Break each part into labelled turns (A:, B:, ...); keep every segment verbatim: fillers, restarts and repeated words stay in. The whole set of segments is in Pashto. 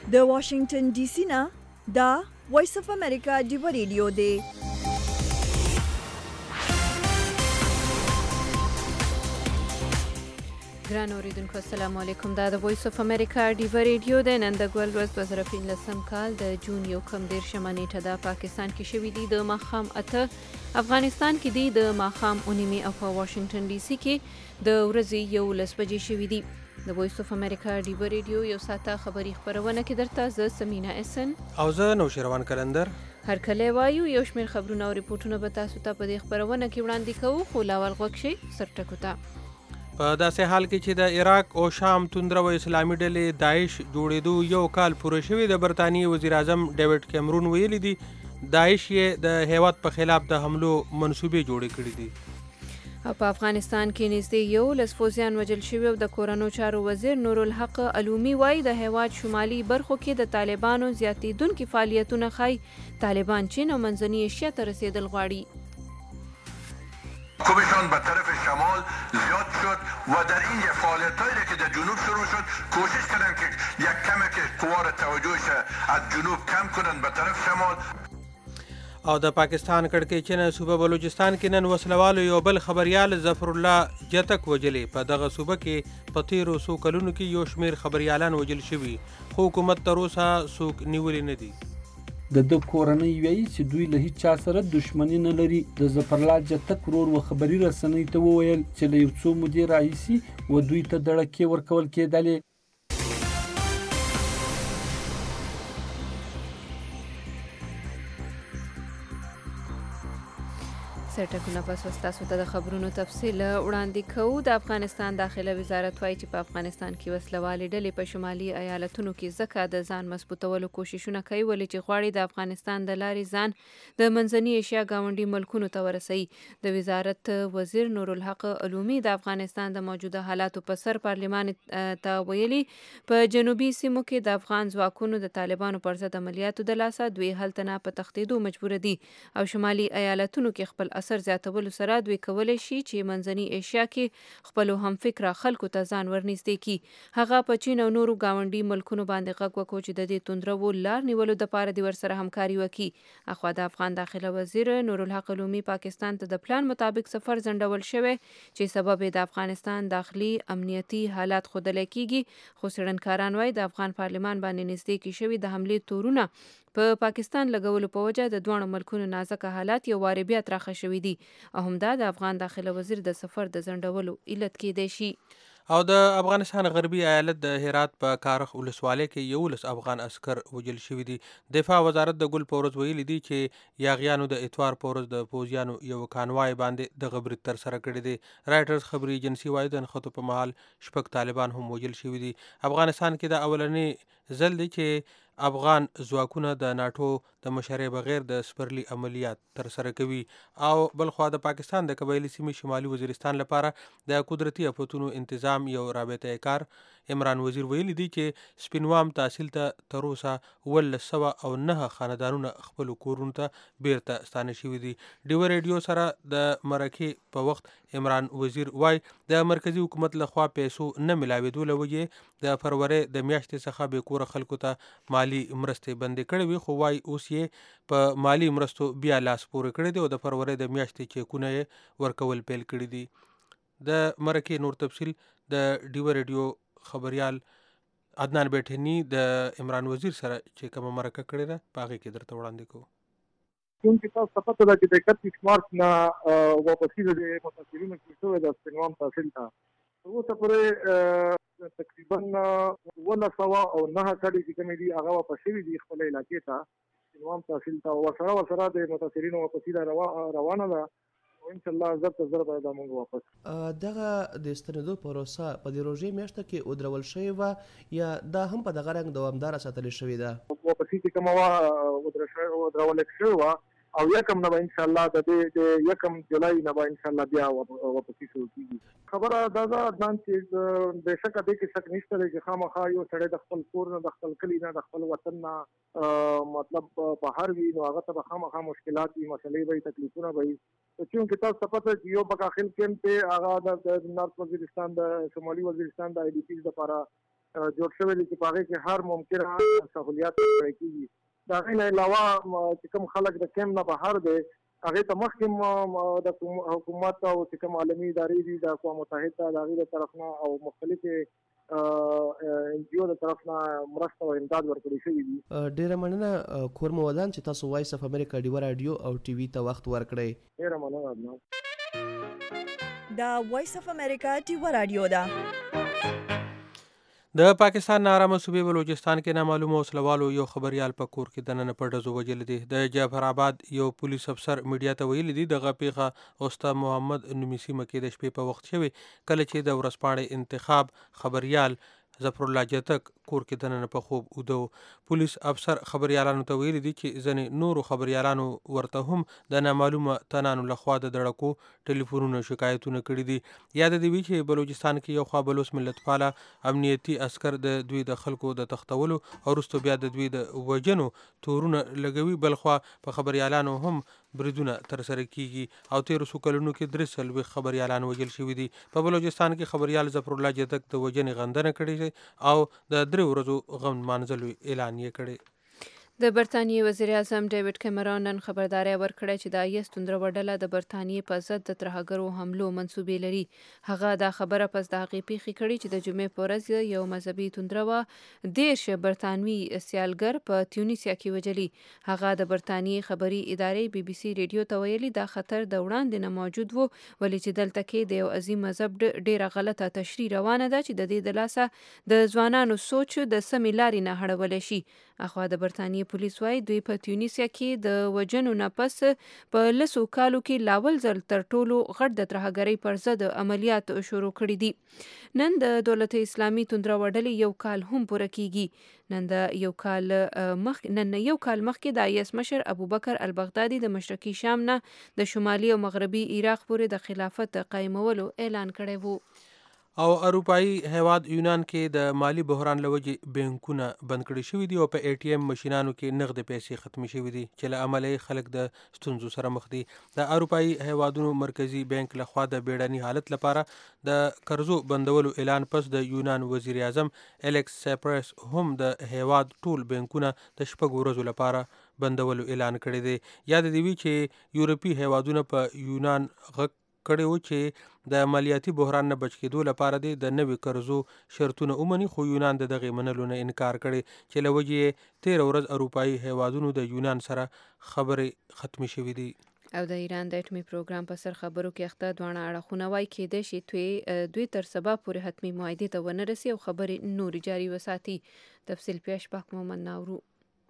A: د واشنگټن ډي سي نه دا وایس اف امریکا ډیو ریډیو دی.
B: ګران اوریدونکو السلام علیکم. دا د وایس اف امریکا ډیو ریډیو د نن د ګول ورځ دوه زره پنځلسم کال د جون یو کم دیرشمه نیټه د پاکستان کې شوې دي د ماښام اته، افغانستان کې دي د ماښام اوه نیمې او په واشنگټن ډي سي کې د ورځې یولس بجې شوې دي. د وایس اف امریکا ډیو ریډیو یو ساعته خبري خپرونه کې درته زه سمینا احسن
C: او زه نوشیروان کلندر
B: هر کله وایو یو شمېر خبرونه او ریپورټونه به تاسو ته په دې خپرونه کې وړاندې کوو، خو لاول غوږ شئ سرټکو ته.
C: په داسې حال کې چې د عراق او شام توندره و اسلامي ډلې داعش جوړېدو یو کال پوره شوی، د برطانیې وزیر اعظم ډیوډ کیمرون ویلي دي داعش یې د هیواد په خلاف د حملو منصوبې جوړې کړې دي.
B: او په افغانستان کې نږدې یولس پوځیان وژل شوي او د کورنیو چارو وزیر نورالحق علومي وایي د هیواد شمالي برخو کې د طالبانو زیاتېدونکي فعالیتونه ښایي طالبان چین او منځنۍ ایشیا ته رسېدل غواړي.
D: کوبشان به طرف شمال زیاد شد و در این یک فعالیتایی که در جنوب شروع شد کوشش کردن که یک کمک قوا توجهش از جنوب کم کنن به طرف شمال.
C: او د پاکستان کړکېچن صوبه بلوچستان کې نن وسلوالو یو بل خبریال ظفر الله جتک وجلې. په دغه صوبه کې په تیرو څو کلونو کې یو شمېر خبریالان وجل شوي، خو حکومت تر اوسه څوک نیولي نه دي.
E: د د کورنۍ وایي چې دوی له هیڅ چا سره دښمني نه لري. د ظفرالله جتک ورور و خبري رسنۍ ته وویل چې له یو څو مودې راهیسې و دوی ته دړکې ورکول کېدلې.
B: سرټکونه پس تاسو ته د خبرونو تفصیل وړاندې کوو. د افغانستان داخله وزارت وایي چې په افغانستان کې وسلوالې ډلې په شمالي ایالتونو کې ځکه د ځان مضبوطولو کوششونه کوي ولې چې غواړي د افغانستان د لارې ځان د منځنۍ ایشیا ګاونډي ملکونو ته ورسوي. د وزارت وزیر نورالحق علومي د افغانستان د موجوده حالاتو په سر پارلمان ته ویلي په جنوبي سیمو کې د افغان ځواکونو د طالبانو پر ضد عملیاتو د لاسه دوی هلته نه په تښتېدو مجبوره دي او شمالي ایالتونو کې خپل اثر زیاتولو سره دوی کولی شي چې منځنۍ ایشیا کې خپلو همفکره خلکو ته ځان ورنږدې کړي. هغه په چین او نورو ګاونډي ملکونو باندې غږ وکړو چې د دې توندرو لار نیولو دپاره دې ورسره همکاري وکړي. اخوا د افغان داخله وزیر نورالحق علومي پاکستان ته د پلان مطابق سفر ځنډول شوی چې سبب یې د افغانستان داخلي امنیتي حالات ښودلی کیږي، خو څېړنکاران وایي د افغان پارلمان باندې نږدې کې شوي د حملې تورونه په پا پاکستان لګولو په وجه د دواړو ملکونو نازکه حالات یو وارې بیا تراخه شوي دي او همدا د افغان داخله وزیر د سفر د ځنډولو علت کېدی شي.
C: او د افغانستان غربي ایالت د هرات په کارخ ولسوالۍ کې یولس افغان عسکر وژل شوي دي. دفاع وزارت د ګل په ورځ ویلي دي چې یاغیانو د اتوار په ورځ د پوځیانو یو کانوای باندې دغه برید ترسره کړی دی. رایټرز خبري ایجنسي وایي د نښتو په مهال شپږ طالبان هم وژل شوي دي. افغانستان کې د اولنی ځل دی چې افغان ځواکونه د ناټو د مشرۍ بغیر د سپرلي عملیات ترسره کوي. او بلخوا د پاکستان د قبایلي سیمې شمالي وزیرستان لپاره د قدرتي افتونو انتظام یو رابطه کار عمران وزیر ویلي دی چې سپینوام تحصیل ته تر اوسه اوولس سوه او نهه خاندانونه خپلو کورونو ته بیرته ستانه شوي دي. ډیو ریډیو سره د مرکې په وخت عمران وزیر وایي د مرکزي حکومت لخوا پیسو نه ملاوېدو له وجې د فروری د میاشتې څخه بې کوره خلکو ته مالی مرستې بندې کړې وي، خو وایي اوس یې په مالی مرستو بیا لاس پورې کړی دی او د فروری د میاشتې چیکونه یې ورکول پیل کړي دي. د مرکې نور تفصیل د ډیو ریډیو خبریال عدنان بیټنی د عمران وزیر سره چې کومه مرکه کړې ده په هغې کې درته وړاندې کوو.
F: چونکې تاسو ته پته ده چې د اکتیس مارچ نه واپسي د متاثرینو کې شوې ده سپینوام تحصیل ته اوسه پورې تقریبا اوولس سوه او نهه کډې چې کومې دي هغه واپس شوي دي خپل علاقې ته سپینوام تحصیل ته. ورسره ورسره د متاثرینو واپسي روانه ده او انشاءالله زر تر زر به دا موږ واپس.
G: دغه د ستنېدو پروسه په دې روژې میاشته کې ودرول شوې وه یا دا هم په دغه رنګ دوامداره ساتلې شوې ده؟
F: واپسي چې کومه وه ودرول شوې وه او یکم نه به انشاءالله د دې د یکم جولای نه به انشاءالله بیا واپسي شروع کېږي. خبره دا ده عدنان چې بېشکه دې کې شک نشته دی چې خامخا یو سړی د خپل کور نه د خپل کلي نه د خپل وطن نه مطلب بهر وي نو هغه ته به خامخا مشکلات وي، مسلې به وي، تکلیفونه به وي. چونکې تاسو ته پته چې یو په داخل کیمپ دی هغه د نارت وزیرستان د شمالي وزیرستان د آی ډي پیز لپاره جوړ شوی دی چې په هغې کې هر ممکنه سهولیات ورکړی کېږي. د هغې نه علاوه چې کوم خلک د کیمپ نه بهر دی هغې ته مخکې د حکومت او چې کوم عالمي ادارې دي د اقوام متحده د هغې د طرف نه او مختلفې ان جی او د طرف نه مرسته او امداد ورکړی شوي دي.
G: ډېره مننه کور مو ودان چې تاسو وایس اف امریکا ډیوه راډیو او ټي وي ته وخت ورکړی.
F: ډېره مننه عدنان.
A: دا وایس اف امریکا ډیوه راډیو ده.
C: د پاکستان نارامه صوبې بلوچستان کې نامعلومه وسلوالو یو خبریال په کور کې دننه په ډزو وژلی دی. د جعفر آباد یو پولیس افسر میډیا ته ویلي دي دغه پیښه اوستا محمد نومي سیمه کې د شپې په وخت شوې کله چې د ورځپاڼې انتخاب خبریال ظفر الله جتک کور کې دننه په خوب اوده و. پولیس افسر خبریالانو ته ویلي دي چې ځینې نورو خبریالانو ورته هم د نامعلومه تنانو لخوا د دړکو ټلیفونونه شکایتونه کړي دي. یاد دې وي چې بلوچستان کې یو خوا بلوچ ملت پاله امنیتي عسکر د دوی د خلکو د تختولو او وروسته بیا د دوی د وژنو تورونه لګوي، بلخوا په خبریالانو هم بریدونه ترسره کیږي او تیرو څو کلونو کې درې څلوېښت خبریالان وژل شوي دي. په بلوچستان کې خبریال ظفر الله جتک د وژنې غندنه کړې او د درې ورځو غم نمانځلو اعلان یې کړی.
B: د برطانیې وزیر اعظم ډیوډ کیمرون نن خبرداری ورکړی چې د ایس توندره ډله د برطانیې په ضد د ترهګرو حملو منصوبې لري. هغه دا خبره پس د هغې پیښې کړې چې د جمعې په ورځ یو مذهبي توندره دېرش برطانوي سیالګر په تیونسیا کې وژلي. هغه د برطانیې خبري ادارې بي بي سي ریډیو ته ویلي دا خطر د وړاندې نه موجود و، ولې چې دلته کې د یو عظیم مذهب ډېره غلطه تشریح روانه ده چې د دې د لاسه د ځوانانو سوچ د سمې لارې نه اړولی شي. اخوا د برطانیې پولیس وایي دوی په تیونسیا کې د وژنو نه پس په لسو کالو کې لاول ځل تر ټولو غټ د ترهګرۍ پر ضد عملیات شروع کړي دي. نن د دولت اسلامي توندره ډلې یو کال هم پوره کیږي. نن د یو کال مخ نن یو کال مخکې د ایس مشر ابوبکر البغدادي د مشرقي شام نه د شمالي او مغربي عراق پورې د خلافت قائمولو اعلان کړی وو.
C: او اروپایي هیواد یونان کې د مالی بحران له وجې بینکونه بند کړي شوي دي او په ای ټي ایم ماشینانو کې نغدې پیسې ختمې شوي دي چې له امله خلک د ستونزو سره مخ دي. د اروپایي هیوادونو مرکزي بانک لخوا د بیړني حالت لپاره د قرضو بندولو اعلان پس د یونان وزیر اعظم الیکس سیپرس هم د هیواد ټول بانکونه د شپږ ورځو لپاره بندولو اعلان کړی دی. یاد دې وي چې یورپي هیوادونه په یونان غږ کړی و چې د مالیاتي بحران نه بچ کېدو لپاره دی د نوي قرضو شرطونه ومني، خو یونان د دغې منلو نه انکار کړی چې له وجې یې تېره ورځ اروپایي هیوادونو د یونان سره خبرې ختمې شوې دي.
B: او د ایران د اټومي پروګرام په سر خبرو کې اخته دواړه اړخونه وایي کېدای شي دوی دوی تر سبا پورې حتمي معاهدې ته ونه رسي او خبرې نورې جاري وساتي. تفصیل پیش پاک محمد ناورو.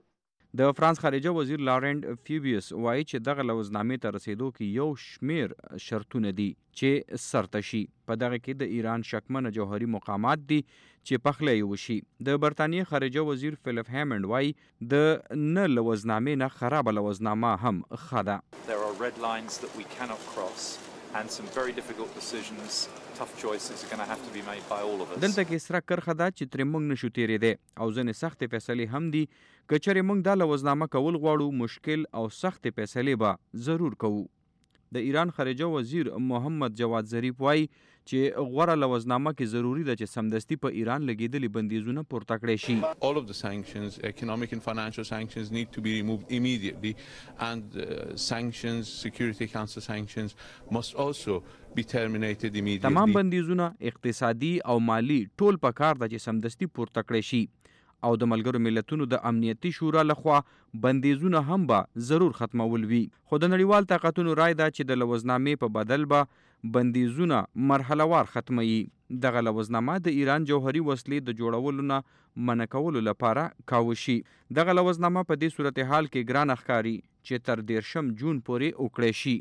H: د فرانس خارجه وزیر لارنډ فیوبیوس وایي چې دغه لوزنامې ته رسیدو کې یو شمیر شرطونه دي چې سرته شي. په دغه کې د ایران شکمنه جوهري مقامات دي چې پخلی وشي. د برطانیې خارجه وزیر فیلپ هیمنډ وایي د نه لوزنامې نه خرابه لوزنامه هم ښه ده.
I: There are red lines that we cannot cross and some very difficult decisions, tough choices are going to have to be made by all of us.
H: دلته کې سره کرخه ده چې ترې موږ نشو تېرېدی او ځینې سختې فیصلې هم دي. که چېرې موږ دا لوزنامه کول غواړو مشکل او سختې فیصلې به ضرور کوو. د ایران خارجه وزیر محمد جواد ظریف وایي چې غوره لوزنامه کې ضروری ده چې سمدستي په ایران لګېدلي بندیزونه پورته کړی شي.
J: All of the sanctions, economic and financial sanctions, need to be removed immediately, and uh, sanctions, Security Council sanctions must also be terminated immediately.
H: تمام بندیزونه اقتصادي او مالی ټول په کار ده چې سمدستي پورته کړی شي او د ملګرو ملتونو د امنیتي شورا لخوا بندیزونه هم به ضرور ختمول وي. خو د نړیوال طاقتونو رای ده چې د لوزنامې په بدل به بندیزونه مرحله وار ختموي. دغه لوزنامه د ایران جوهري وسلې د جوړولو نه منع کولو لپاره کاوه شي. دغه لوزنامه په دې صورتحال کې ګران ښکاري چې تر دیرشم جون پورې وکړی شي.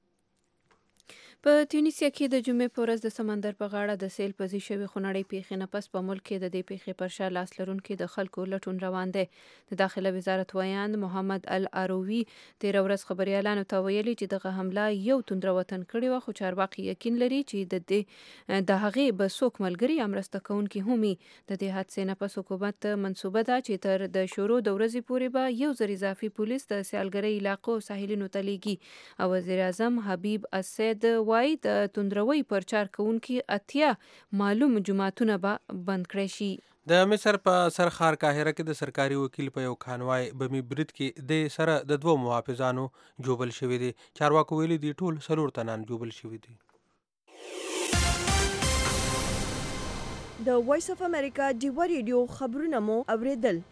B: په تیونسیا کې د جمعې په ورځ د سمندر په غاړه د سیل پزې شوې خونړۍ پیښې نه پس په ملک کې د دې پیښې پر شا لاس لرونکي د خلکو لټون روان دی. د داخله وزارت ویاند محمد الاروي تېره ورځ خبریالانو ته ویلي چې دغه حمله یو توندره وطن کړې وه، خو چارواکي یقین لري چې د دې د هغې به څوک ملګري یا مرسته کوونکي هم وي. د دې حادثې نه پس حکومت منصوبه ده چې تر د شروع د ورځې پورې به یو ځل اضافي پولیس د سیالګرۍ علاقو ساحلینو ته لیږي. او وزیر اعظم حبیب السید وایي د توندروي پرچار کوونکي اتیا معلوم جماعتونه به بند کړی شي.
C: د مصر په سرخار قاهره کې د سرکاري وکیل په یو کانوای بمی برید کې د سره د دوو محافظانو جوبل شوي دي. چارواکو ویلي دي ټول څلور تنان جوبل شوي دي.
A: د وایس اف امریکا ډیوا ریډیو خبرونه مو اوریدل.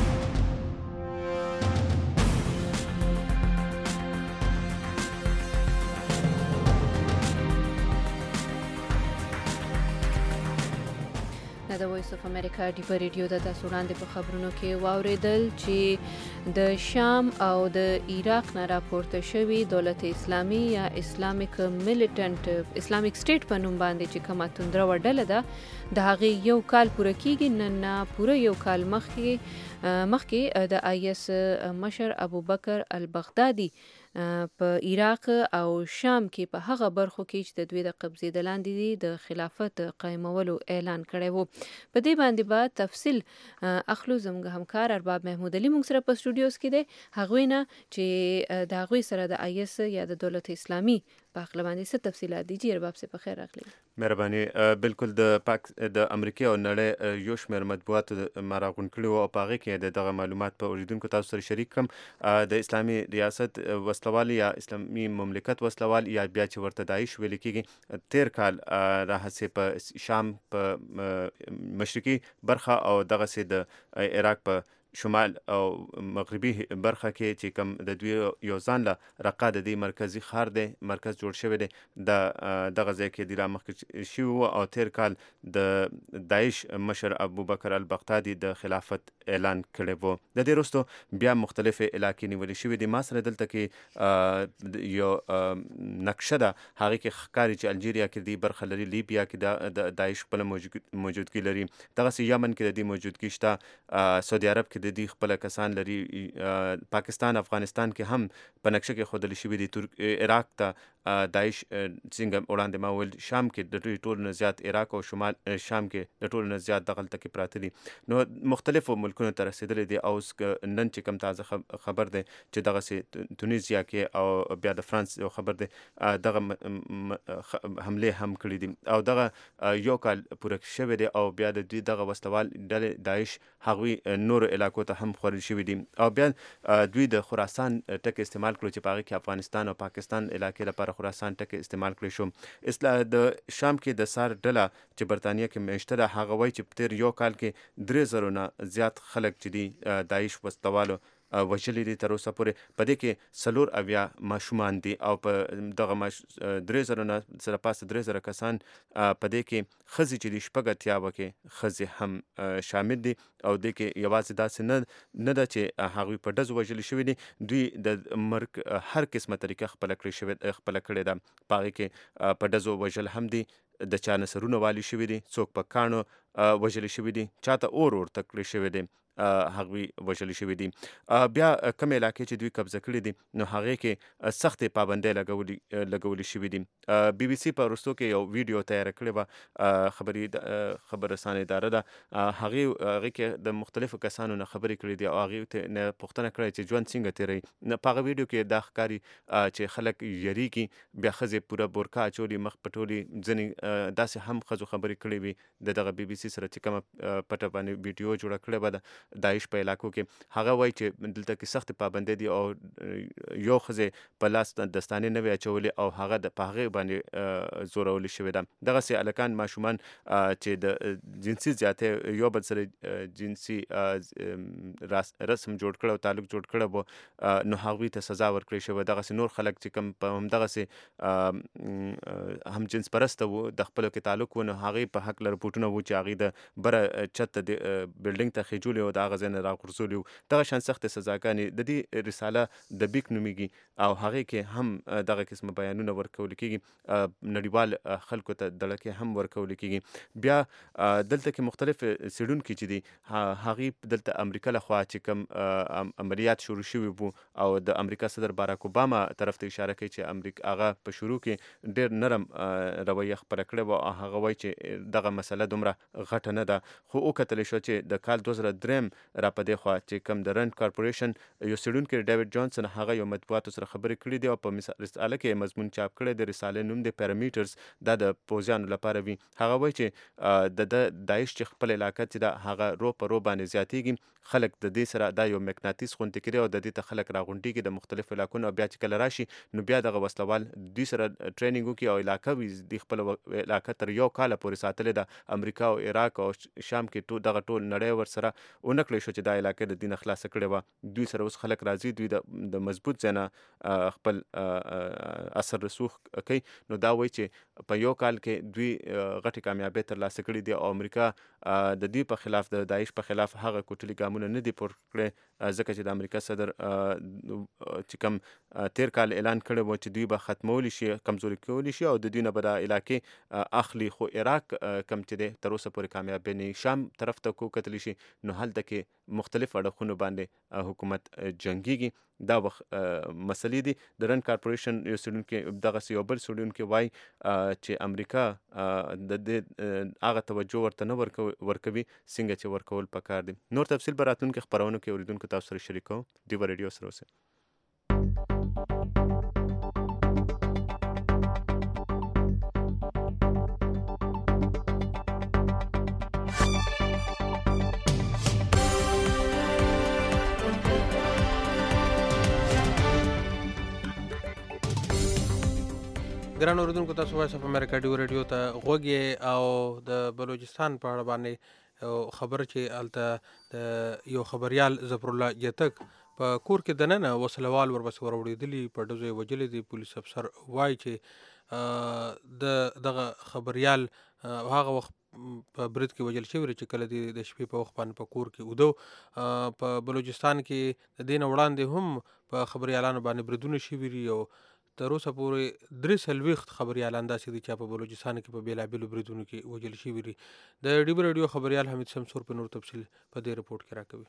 B: د وایس اف امریکا ډیوا ریډیو د تاسو وړاندې په خبرونو کې واوریدل چې د شام او د عراق نه راپورته شوي دولت اسلامي یا اسلامیک میلیټنټ اسلامیک سټیټ په نوم باندې چې کومه توندره ډله ده د هغې یو کال پوره کیږي. نن نه پوره یو کال مخکې مخکې د آی اس مشر ابوبکر البغدادي په عراق او شام کې په هغه برخو کې چې د دوی د قبضې د لاندې دي د خلافت قایمولو اعلان کړی وو. په دې باندې به تفصیل اخلو. زموږ همکار ارباب محمود علي موږ سره په سټوډیوز کې دی. هغوی نه چې د هغوی سره د آی اس یا د دولت اسلامي په هکله باندې څه تفصیلات دي. جی ارباب صاحب پخیر راغلی.
K: مهرباني. بالکل د پاک د امریکا او نړۍ یو شمېر مطبوعاتو ما راغونډ کړي وو او په هغې کې د دغه معلومات په اوریدونکو تاسو سره شریک کړم. د اسلامي ریاست وسلوال یا اسلامي مملکت وسلوال یا بیا چې ورته داعش ویل کېږي تیر کال راهسې په شام په مشرقي برخه او دغسې د عراق په شمال او مغربي برخه کې چې کوم د دوی یو ځان له رقا د دې مرکزي ښار دی مرکز جوړ شوی دی د دغه ځای کې د را مخکې شوي وو او تیر کال د داعش مشر ابوبکر البغدادي د خلافت اعلان کړی وو. د دې وروسته بیا مختلفې علاقې نیولې شوي دي. ما سره دلته کې یو نقشه ده هغې کې ښکاري چې الجیریا کې دې برخه لري، لیبیا کې د داعش خپله موجودګي لري، دغسې یمن کې د دې موجودګي شته، سعودي عرب کې د دې خپل کسان لري، پاکستان افغانستان کې هم په نقشه کې ښودل شوي دي. عراق ته داعش څنګه وړاندې ما ویل شام کې د دوی ټولو نه زیات عراق او شمال شام کې د ټولو نه زیات دغلته کې پراته دي. نو مختلفو ملکونو ته رسېدلي دي. او نن چې کوم تازه خبر دی چې دغسې تونیزیا کې او بیا د فرانس یو خبر دی دغه حملې هم کړي دي او دغه یو کال پوره شوی دی او بیا د دوی دغه وسلوال ډلې داعش هغوی نورو علاقو ته هم خورل شوي دي او بیا دوی د خراسان ټکي استعمال کړو چې په هغې کې افغانستان او پاکستان علاقې لپاره خراسان ټکي استعمال کړی شو. اصلاح د شام کې د سار ډله چې برطانیه کې میشته ده هغه وایي چې په تېر یو کال کې درې زرو نه زیات خلک چې دي داعش وسلوالو وژلي دي تر اوسه پورې. په دې کې څلور اویا ماشومان دي او په دغه درې زره نه سره پاسه درې زره کسان په دې کې ښځې چې دي شپږ اتیا وکې ښځې هم شامل دي او دې کې یوازې داسې نه نه ده چې هغوی په ډزو وژلي شوي دي، دوی د مرګ هر قسمه طریقه خپله کړې شوې خپله کړې ده. په هغې کې په ډزو وژل هم دي، د چا نه سرونه والي شوي دي، څوک په کاڼو وژلي شوي دي، چاته اور ورته کړی شوی دی هغوی وژلي شوي دي. بیا کوم علاقې چې دوی قبضه کړي دي نو هغې کې سختې پابندۍ لګولي لګولي شوي دي. بي بي سي په وروستو کې یو ویډیو تیاره کړې وه، خبري خبر رسانې اداره ده، هغې هغې کې د مختلفو کسانو نه خبرې کړې دي او هغې ته نه پوښتنه کړې چې ژوند څنګه تېروي. په هغه ویډیو کې دا ښکاري چې خلک یریږي، بیا ښځې پوره بورکا اچولي، مخ پټولي، ځینې داسې هم ښځو خبرې کړې وي د دغه بي بي سي سره چې کومه پټه باندې ویډیو جوړه کړې وه د داعش په علاقو کې. هغه وایي چې دلته کې سختې پابندۍ دي او یو ښځې په لاس دستانې نه وي اچولې او هغه د په هغې باندې زورولې شوې ده. دغسې هلکان ماشومان چې د جنسي زیاتۍ یو بل سره جنسي رسم جوړ کړی او تعلق جوړ کړی و نو هغوی ته سزا ورکړې شوې. دغسې نور خلک چې کوم په همدغسې هم جنس پرسته وو د خپلو کې تعلق و نو هغې په هکله رپوټونه وو چې هغې د بره چت ته بلډینګ ته خېجولې و د هغه ځای نه راغورځولي وو. دغه شان سختې سزاګانې د دې رساله د بیک نومیږي او هغې کې هم دغه قسمه بیانونه ورکول کېږي، نړیوال خلکو ته دړکې هم ورکول کېږي. بیا دلته کې مختلف څېړونکي چې دي هغې دلته امریکا لخوا چې کوم عملیات شروع شوي وو او د امریکا صدر باراک اوباما طرف ته اشاره کوي چې امریکا هغه په شروع کې ډېر نرم رویه خپله کړې وه او هغه وایي چې دغه مسله دومره غټه نه ده، خو وکتلی شوه چې د کال دوه زره درېیم دویم را پدې خوا چې کم د رند کارپوریشن یو سړونکو ډیوډ جانسن هغه یو مطبوعاتو سره خبرې کړې دي او په رساله کې مضمون چاپ کړی د رسالې نوم د پیرامیټرز دا د پوزیانو لپاره وي. هغه وایي چې د داعش چې خپل علاقه چې دا هغه رو په رو باندې زیاتېږي خلک د دې سره دا یو مقناطیس غونډې کړي او د دې ته خلک راغونډېږي د مختلفو علاقونو او بیا چې کله راشي نو بیا دغه وسلوال دوی سره ټریننګ وکړي او علاقه وي د خپل علاقه تر یو کاله پورې ساتلې ده. امریکا او عراق او شام کې ټول دغه ټول نړۍ ور سره ونه کړی شو چې دا علاقه د دین خلاص کړي وه. دوی سره اوس خلک راځي دوی د مضبوط ځای نه خپل اثر رسوخ کوي. نو دا وایي چې په یو کال کې دوی غټې کامیابۍ ترلاسه کړي دي او امریکا د دوی په خلاف د داعش په خلاف هغه کوټلي ګامونه نه دي پورته کړی ځکه چې د امریکا صدر چې کوم تیر کال اعلان کړی و چې دوی به ختمولی شي کمزوري کولی شي او د دوی نه به د علاقې اخلي. خو عراق کم چې دی تر اوسه پورې کامیاب نه. شام طرف ته کو کتلی شي نو هلته کې مختلف اړخونو باندې حکومت جنگيږي. دا وخت مسلې دي. د رند کارپوریشن یو سړونکو دغه یو بل سړونکو وایي چې امریکا د دې هغه توجه ورته نه ورکوي څنګه چې ورکول پکار دي. نور تفصیل به راتلونکي خپرونو کې اوریدونکو تاسو سره شریکو. دیو ریډیو سره اوسئ.
C: ګران اوریدونکو تاسو وایس اف امریکا ډیو ریډیو ته غوږی او د بلوچستان په اړه باندې خبر چې الته د یو خبريال ظفر الله یتک په کور کې دننه وسلوال ورپسې وروړېدلی په ډزو وجلې دی. پولیس افسر وایي چې د دغه خبريال هغه وخت په برید کې وجل شوی چې کله د شپې په وخت باندې په کور کې ودو. په بلوچستان کې د دې نه وړاندې هم په خبريالانو باندې بریدونه شوي دي او تر اوسه پورې درې څلوېښت خبریالان داسې دي چې په بلوچستان کې په بېلابېلو بریدونو کې وژل شوي دي. د ډیو ریډیو خبریال حمید شمسور په نور تفصیل په دې رپورټ کې راکوي.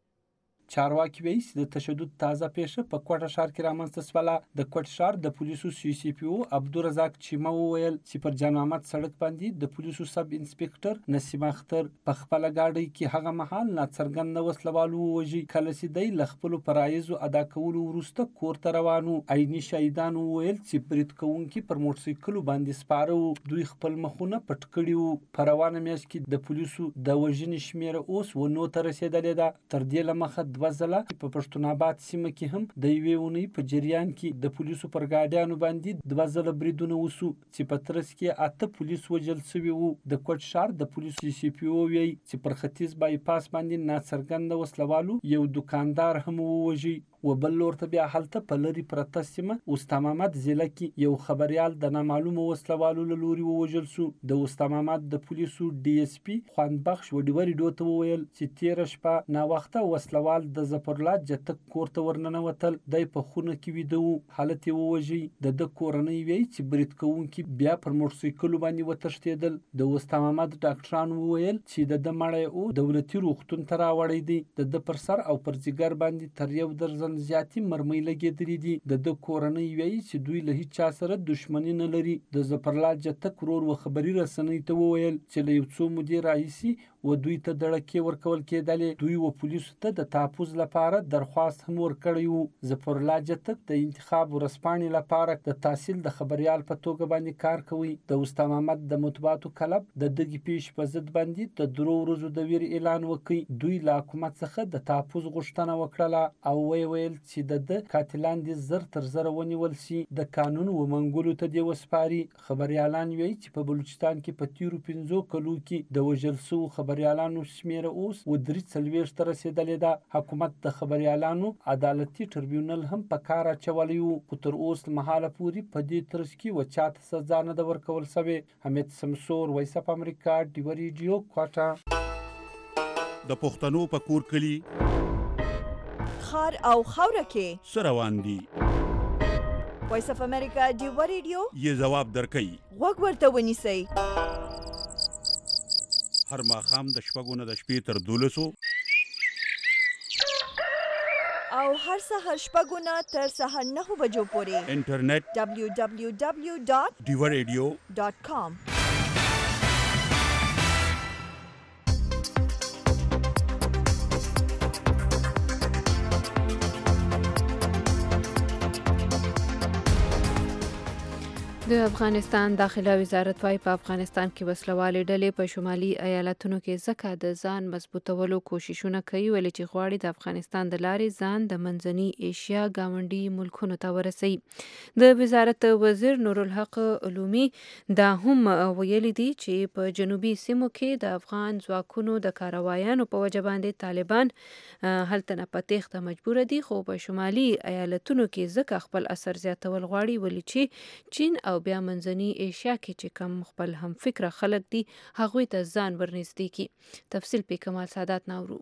E: چارواکي وایي چې د تشدد تازه پیښه په کوټه ښار کې رامنځته شوله. د کوټه ښار د پولیسو سی سی پی او عبدالرزاق چیمه وویل چې پر جان محمد سړک باندې د پولیسو سب انسپکټر نسیم اختر په خپله ګاډۍ کې هغه مهال ناڅرګنده وسلوال ووژي کله چې دی له خپلو فرایضو ادا کولو وروسته کور ته روان و. عیني شهیدان وویل چې برید کوونکي پر موټرسایکلو باندې سپاره وو. دوی خپل مخونه پټ کړي وو. په روانه میاشت کې د پولیسو د وژنې شمیره اوس ونو ته رسېدلې ده. تر دې له مخه دوه ځله په پښتون آباد سیمه کې هم د یوې اونۍ په جریان کې د پولیسو پر ګاډیانو باندې دوه ځله بریدونه وسو چې په ترڅ کې اته پولیس وژل شوي وو. د کوټ ښار د پولیسو سی سی پی او وایي چې پر ختیځ بایپاس باندې ناڅرګنده وسلوالو یو دکاندار هم ووژي. و بل لور ته بیا هلته په لرې پرته سیمه استا محمد ضلع کې یو خبریال د نامعلومو وسلوالو له لوري ووژل سو. د استا محمد د پولیسو ډي اس پي خواند بخش و ډیو ریډیو ته وویل چې تیره شپه ناوخته وسلوال د ظفر الله جتک کور ته ورننوتل. دی په خونه کې ویده و. حالت یې ووژي. د ده کورنۍ وایي چې برید کوونکي بیا پر موټرسایکلو باندې وتښتېدل. د استا محمد ډاکټران وویل چې د ده مړی او دولتي روغتون ته راوړی دی. د ده پر سر او پر ځیګر باندې تر یو درجن زیاتې مرمۍ لګېدلې دي. د ده کورنۍ وایي چې دوی له هیچ چا سره دښمني نه لري. د ظفر الله جتک ورور و خبري رسنۍ ته وویل چې له یو څو مودې راهیسې و دوی ته دړکې ورکول کېدلې. دوی و پولیسو ته د تحفظ لپاره درخواست هم ورکړی و. ظفر الله جتک د انتخاب ورځپاڼې لپاره د تحصیل د خبریال په توګه باندې کار کوي. د استا محمد د مطبوعاتو کلب د دغې پیښې په ضد باندې د درو ورځو د ویر اعلان وکړ. دوی له حکومت څخه د تحفظ غوښتنه وکړله او ویې ویل چې د ده قاتلان دې زر تر زره ونیول سي. د قانون و منګولو ته دې وسپاري. خبریالان وایي چې په بلوچستان کې په تیرو پنځو کلو کې د وژل شوو خبریالانو شمیره اوس و درې څلوېښت ته رسېدلې ده. حکومت د خبریالانو عدالتي ټربیونل هم په کار اچولی و خو تر اوسه مهاله پورې په دې ترڅ کې و چاته سزا نه ده ورکول سوې. حمید شمسور وایس اف امریکا ډیو ریډیو کوټه.
L: د پښتنو په کور کلي
A: خار او خاوره کې
L: څه روان دي.
A: وایس اف امریکا ډیو ریډیو
L: یې ځواب درکوي.
A: غوږ ورته ونیسئ.
L: هر ماښام د شپږو نه د شپې تر دولسو
A: او هر سهار شپږو نه تر سهار نهو بجو پورې
L: انټرنیټ
A: ډبلیو ډبلیو ډبلیو ډاټ
L: ډیو ریډیو
A: ډاټ کام.
B: د افغانستان داخله وزارت وايي په افغانستان کې وسلوالې ډلې په شمالي ایالتونو کې ځکه د ځان مضبوطولو کوششونه کوي ولې چې غواړي د افغانستان د لارې ځان د منځني ایشیا ګاونډي ملکونو ته ورسوي. د وزارت وزیر نورالحق علومي دا هم ویلي دي چې په جنوبي سیمو کې د افغان ځواکونو د کاروایانو په وجه باندې طالبان هلته نه په تېښته مجبوره دي، خو په شمالي ایالتونو کې ځکه خپل اثر زیاتول غواړي ولې چې چین او بیا منځني ایشیا کې چې کم خپل هم فکره خلک دي هغوی ته ځان ورنږدې کړي. تفصیل په کمال سادات ناورو.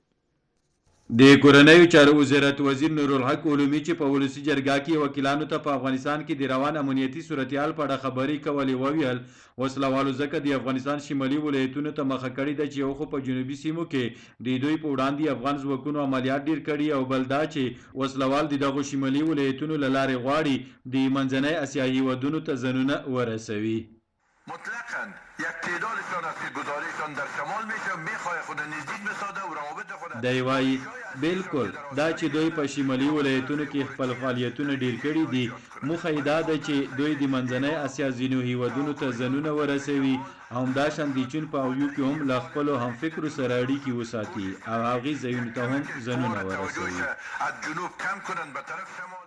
M: د کورنیو چارو وزارت وزیر نورالحق علومي چې په ولسی جرګه کې وکیلانو ته په افغانستان کې د روان امنیتي صورتحال په اړه خبرې کولې وویل وسلوالو ځکه د افغانستان شمالي ولایتونو ته مخه کړې ده چې یو خو په جنوبي سیمو کې د دوی په وړاندې افغان ځواکونو عملیات ډیر کړي او بل دا چې وسلوال د دغو شمالي ولایتونو له لارې غواړي د منځنۍ اسیا هیوادونو ته ځانونه ورسوي.
D: مطلقاً یک تعدادشان است که گزارششان در شمال میشه میخواه خود نزدیک بسازه و روابط خود
M: دی وایي بالکل دا چې دوی په شمالي ولایتونو کې خپل فعالیتونه ډیر کړي دي موخه یې دا ده چې دوی د منځنۍ اسیا ځینو هیوادونو ته ځانونه ورسوي او همداشان د چین په اویو کې هم له خپلو همفکرو سره اړیکې وساتي او هغې ځایونو ته هم ځانونه ورسوي.
D: از جنوب کم کنن به طرف شمال.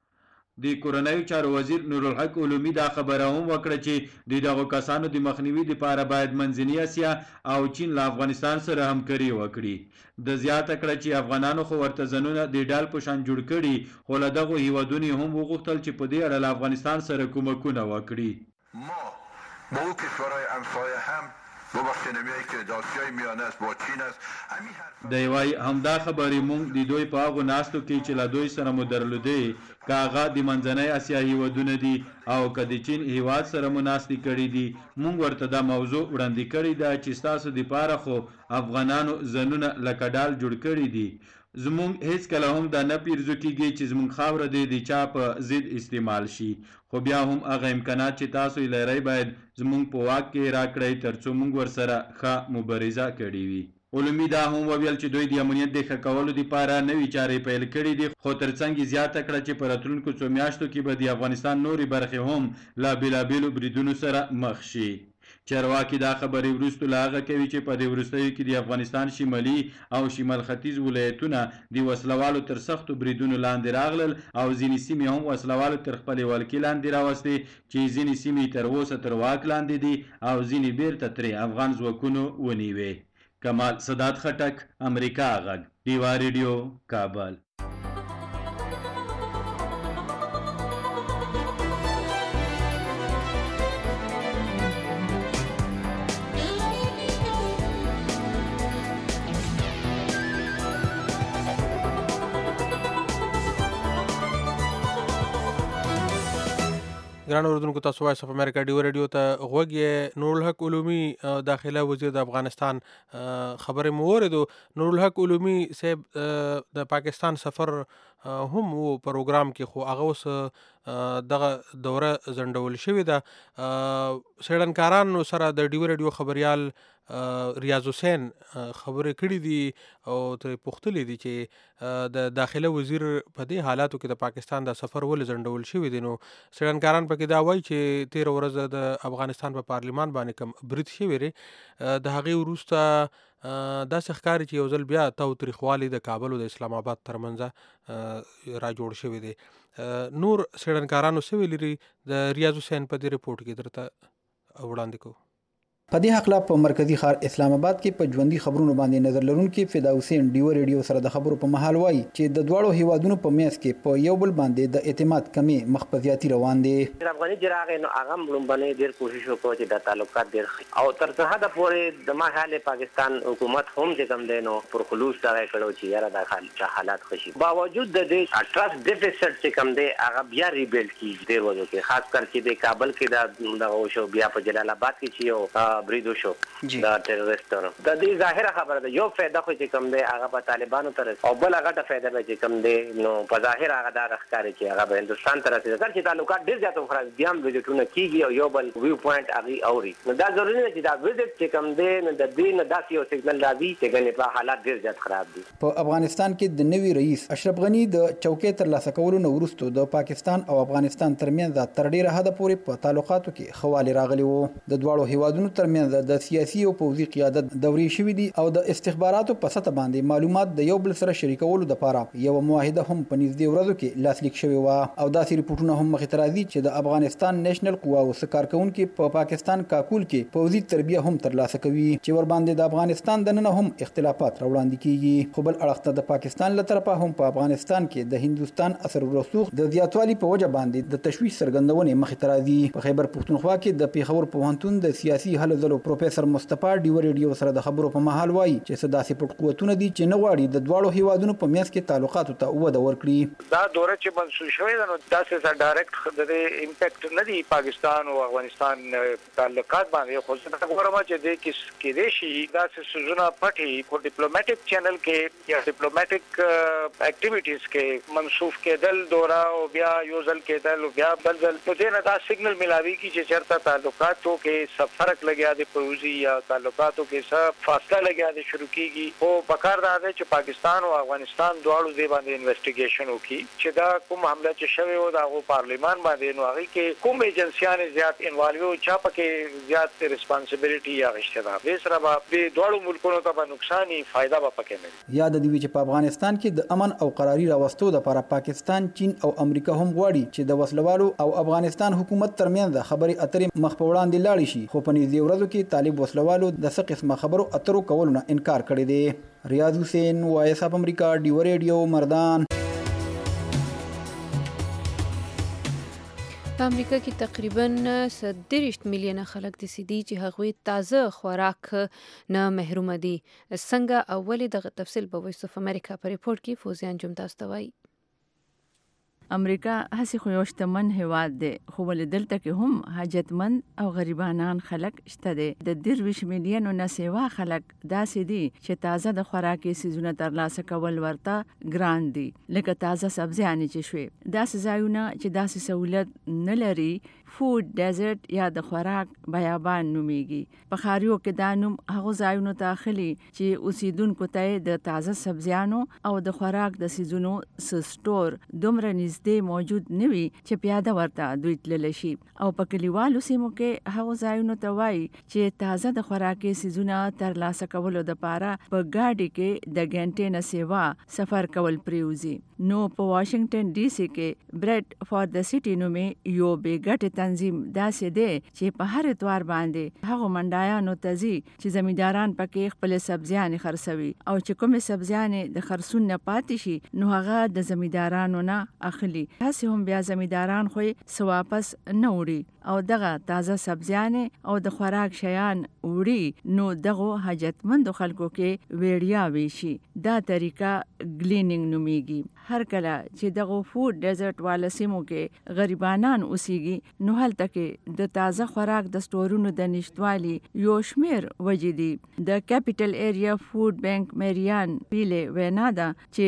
M: د کورنیو چارو وزیر نورالحق علومي دا خبره هم وکړه چې د دغو کسانو د مخنیوي لپاره باید منځنۍ اسیا او چین له افغانستان سره همکاري وکړي. د زیاته کړه چې افغانانو خو ورته ځانونه د ډال په شان جوړ کړي خو له دغو هیوادونو هم وغوښتل چې په دې اړه له افغانستان سره کومکونه وکړي.
D: ما با او کشورهای همسایه هم ببخشید نمیایی که داسیای میانه است با چین است
M: دی وایي همدا خبرې مونږ د دوی په هغو ناستو کې چې له دوی سره مو درلودې که هغه د منځنۍ اسیا هیوادونه دي او که د چین هیواد سره مو ناستې کړي دي مونږ ورته دا موضوع وړاندې کړې ده چې ستاسو دپاره خو افغانانو ځانونه لکه ډال جوړ کړي دي. زمونږ هیڅکله هم دا نه پیرزو کیږي چې زمونږ خاوره دې د چا په ضد استعمال شي خو بیا هم هغه امکانات چې تاسو یې لرئ باید زمونږ په واک کې راکړئ تر څو موږ ورسره ښه مبارزه کړې وي. علومي دا هم وویل چې دوی د امنیت د ښه کولو دپاره نوې چارې پیل کړي دي خو ترڅنګ یې زیاته کړه چې په راتلونکو څو میاشتو کې به د افغانستان نورې برخې هم له بېلابېلو بریدونو سره مخ شي. چارواکي دا خبرې وروسته له هغه کوي چې په دې وروستیو کې د افغانستان شمالي او شمال ختیځ ولایتونه د وسلوالو تر سختو بریدونو لاندې راغلل او ځینې سیمې هم وسلوالو تر خپلې ولکې لاندې راوستې چې ځینې سیمې تر اوسه تر واک لاندې دي او ځینې بیرته ترې افغان ځواکونو ونیوې. کمال سادات خټک، امریکا غږ، ډیوا ریډیو، کابل.
C: ګران اوردونکو تاسو وایس اف امریکا ډیو ریډیو ته غوږ یې. نورالحق علومي داخله وزیر د افغانستان خبرې مو واورېدو. نورالحق علومي صاحب د پاکستان سفر هم و پروګرام کې خو هغه اوس دغه دوره ځنډول شوې ده. څېړنکارانو سره د ډیو ریډیو خبریال ریاض حسین خبرې کړې دي او ترې پوښتلې دي چې د داخله وزیر په دې حالاتو کې د پاکستان د سفر ولې ځنډول شوی دی. نو څېړنکاران پکې دا وایي چې تېره ورځ د افغانستان په پارلمان باندې کوم برید شوی دی د هغې وروسته داسې ښکاري چې یو ځل بیا تاوتریخوالی د کابل او د اسلام آباد ترمنځه را جوړ شوی دی. نور څېړنکارانو څه ویلي دي د ریاض حسین په دې رپورټ کې درته وړاندې کوو.
N: په دې حق لا په مرکزی ښار اسلام آباد کې په ژوندۍ خبرونو باندې نظر لرونکي فدا حسین ډیو ریډیو سره د خبرو په محل وایي چې د دواړو هیوادونو په میاس کې په یو بل باندې د اعتماد کمی مخ په زیاتی روان دي.
O: افغاني جراغ نو هغه ملمبنه ډیر کوشش وکړ چې د تعلقات ډیر او تر څه حد پورې د ماحول پاکستان حکومت هم چې کوم دینو پر خلوص سره کړو چې یاره د حال حالات خوشي باوجود د دې اټراس ډیفیسټ چې کوم دی هغه بیا ریبیلډ کیږي ډیر وځو کې خاص کر چې د کابل کې د دغه شو بیا په جلال آباد کې چې یو بریدو شو دا ټیرریسټونو د دې ظاهره خبره ده یو فائدہ خو چې کوم دی هغه په طالبانو تر او بل هغه ته فائدہ به چې کوم دی نو په ظاهر هغه دا ښکاري چې هغه به هندستان ته رسېږي چې تعلقات ډېر زیات وخت بیا هم ویزټونه کیږي او یو بل ویو پوینټ هغه اوري نو دا ضروري نه چې دا ویزټ چې کوم دی نو د دې نه داسې یو سیګنل راځي چې ګنې په حالات ډېر زیات خراب دي.
N: په افغانستان کې د نوي رئیس اشرف غنی د چوکۍ ترلاسه کولو نه وروسته د پاکستان او افغانستان ترمنځ تر ډیره حده پورې په تعلقاتو کې خواله راغلی وو. د دواړو هیوادونو ترمنځ د سیاسي او پوځي قیادت دورې شوې دي او د استخباراتو په سطح باندې معلومات د یو بل سره شریکولو لپاره یو معاهده هم په نږدې ورځو کې لاسلیک شوې و او داسې ریپورتونه هم مخې ته راځي چې د افغانستان نېشنل قواو سکارکونکو په پاکستان کاکول کې پوځي تربیه هم ترلاسه کوي چې ور باندې د افغانستان د نن هم اختلافات راوړاندې کیږي. خو بل اړخ د پاکستان له طرفه هم په افغانستان کې د هندوستان اثر ورسوخ د زیاتوالي په وجه باندې د تشویش څرګندونې مخې ته راځي. په خیبر پښتونخوا کې د پیښور پوهنتون د سیاسي هلو ځلو پروفیسور مصطفی ډیو ریډیو سره د خبرو په مهال وایي چې سداسي پټ قوتونه دي چې نه غواړي د دواړو هیوادونو په میانس کې تعلقاتو ته وده ورکړي.
P: دا دوره چې منسوخ شوې ده نو داسې سره ډایرکټ د امپیکټ نه دی پاکستان او افغانستان تعلقات باندې خو څه خبره ما چې د کیس کې دي شي داسې سوزونه پټي کو ډیپلوماټیک چینل کې یا ډیپلوماټیک اکټیویټیز کې منسوخ کېدل دوره او بیا یو ځل کېدل او بیا بل ځل په دې نه دا سیګنل ملاوي کی چې چرته تعلقاتو کې څه فرق لګیا دی پوزي یا تعلقاتو کې څه فاصله لګیا دی شروع کیږي او پکار دا دی چې پاکستان او افغانستان دواړو دې باندې انویسټیګیشن وکړي چې دا کوم حمله چې شوی و دا غو پارلیمان باندې نو هغه کې کوم ایجنسیان زیات انوالو چا پکې زیات ریسپانسیبিলিټي یا غشته ده به سره به دواړو ملکونو ته نقصان فائدہ به پکې نه
N: یاد دی چې په افغانستان کې د امن او قراري راوستو لپاره پاکستان چین او امریکا هم غواړي چې د وسلوالو او افغانستان حکومت ترمنځ خبرې اترې مخ په وړاندې لاړې شي خو په نږدې ورځو کې طالب وسلوالو د څه قسمه خبرو اترو کولو نه انکار کړی دی. ریاض حسین وایس اف امریکا ډیو ریډیو مردان.
B: په امریکا کې تقریبا سدېرشت میلیونه خلک داسې دي چې هغوی تازه خوراک نه محروم دي. څنګه اولې دغه تفصیل په وایس اف امریکا په ریپورت کې فوزیان جوم تاسو ته وایي.
Q: امریکا هسې خو یو شتمن هیواد دی خو ولې دلته کې هم حاجتمند او غریبانان خلک شته دي. د دېرش میلیونو نه سیوا خلک داسې دي چې تازه د خوراکي سیزونه ترلاسه کول ورته ګران دي لکه تازه سبزیانې چې شوي. داسې ځایونه چې داسې سہولت نه لري فود ډیزرټ یا د خوراک بیابان نومیږي. په ښاریو کې دا نوم هغو ځایونو ته اخلي چې اوسیدونکو ته د تازه سبزیانو او د خوراک د سیزونو سټور دومره نږدې موجود نه وي چې پیاده ورته دوی تللی شي. او په کلیوالو سیمو کې هغو ځایونو ته وایي چې تازه د خوراکي سیزونه ترلاسه کولو دپاره په ګاډي کې د ګنټې نه سیوا سفر کول پریوزي. نو په واشنگټن ډي سي کې بریډ فار د سټي نومې یو بې ګټې تنظیم داسې دی چې په هر اتوار باندې هغو منډایانو ته ځي چې زمینداران پکې خپلې سبزیانې خرڅوي او چې کومې سبزیانې د خرڅون نه پاتې شي نو هغه د زمیندارانو نه اخلي. هسې هم بیا زمینداران خو یې څه واپس نه وړي او دغه تازه سبزیانې او د خوراک شیان وړي نو دغو حاجتمندو خلکو کې ویړیا ویشي. دا طریقه ګلینینګ نومیږي. هر کله چې دغه فود ډیزرټ والا سیمو کې غریبانان اوسیږي نو هلته کې د تازه خوراک د سټورونو د نشتوالي یو شمیر وجې دي. د کیپټل ایریا فود بانک میریان پیلې وینا ده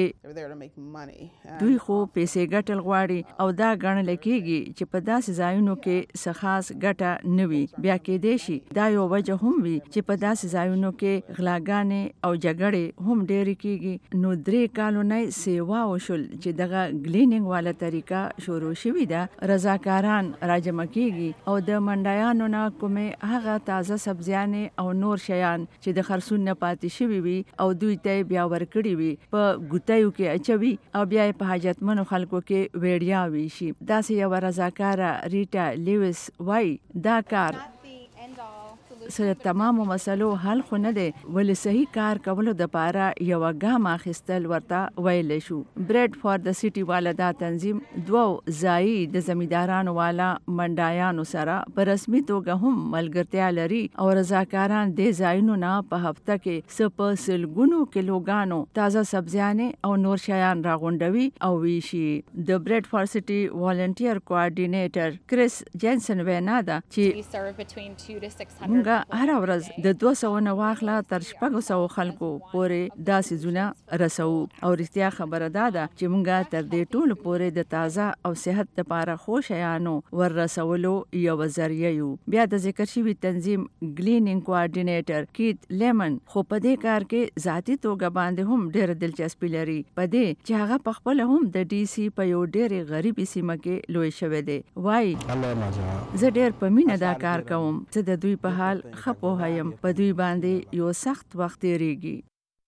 Q: چې دوی خو پیسې ګټل غواړي او دا ګڼل کېږي چې په داسې ځایونو کې څه خاص ګټه نه وي. بیا کېدای شي دا یو وجه هم وي چې په داسې ځایونو کې غلاګانې او جګړې هم ډېرې کېږي. نو درې کالو نه سیوا وشول چې دغه ګلینینګ والا طریقه شروع شوې ده. رضاکاران راجمع کېږي او د منډایانو نه کومې هغه تازه سبزیانې او نور شیان چې د خرڅون نه پاتې شوي وي او دوی ته بیا ورکړي وي په ګوتیو کې اچوي او بیا په حاجتمنو خلکو کې ویړیا ویشي. داسې یوه رضاکاره ریټا لیویس وایي دا کار سره تمامو مسلو حل خو نه دی ولې صحیح کار کولو دپاره یوه ګام اخیستل ورته ویلی شو. بریډ فار د سټي والا دا تنظیم دوو ځایي د زمیندارانو والا منډایانو سره په رسمي توګه هم ملګرتیا لري او رضاکاران دې ځایونو نه په هفته کې څه په سلګونو کیلوګانو تازه سبزیانې او نور شیان راغونډوي او ویشي. د بریډ فار سټي والنټیر کوارډینیټر کریس جینسن وینا ده چې موږ مونږه هر ورځ د دوه سوه نه واخله تر شپږ سوه خلکو پورې دا سیزونه رسو او رښتیا خبره دا ده چې مونږه تر دې ټولو پورې د تازه او صحت لپاره ښو شیانو ور رسولو یو ذریعہ یو. بیا د ذکر شوي تنظیم ګلینینګ کوارډینیټر کیت لیمن خو په دې کار کې ذاتي توګه باندې هم ډېر دلچسپي لري په دې چې هغه په خپل هم د ډي سي په یو ډېرې غریبې سیمه کې لوی شوی دی. وایي زه ډېر په مینه دا کار کوم، زه د دوی په حال ښه پوهه یم، په دوی باندې یو سخت وخت تېرېږي.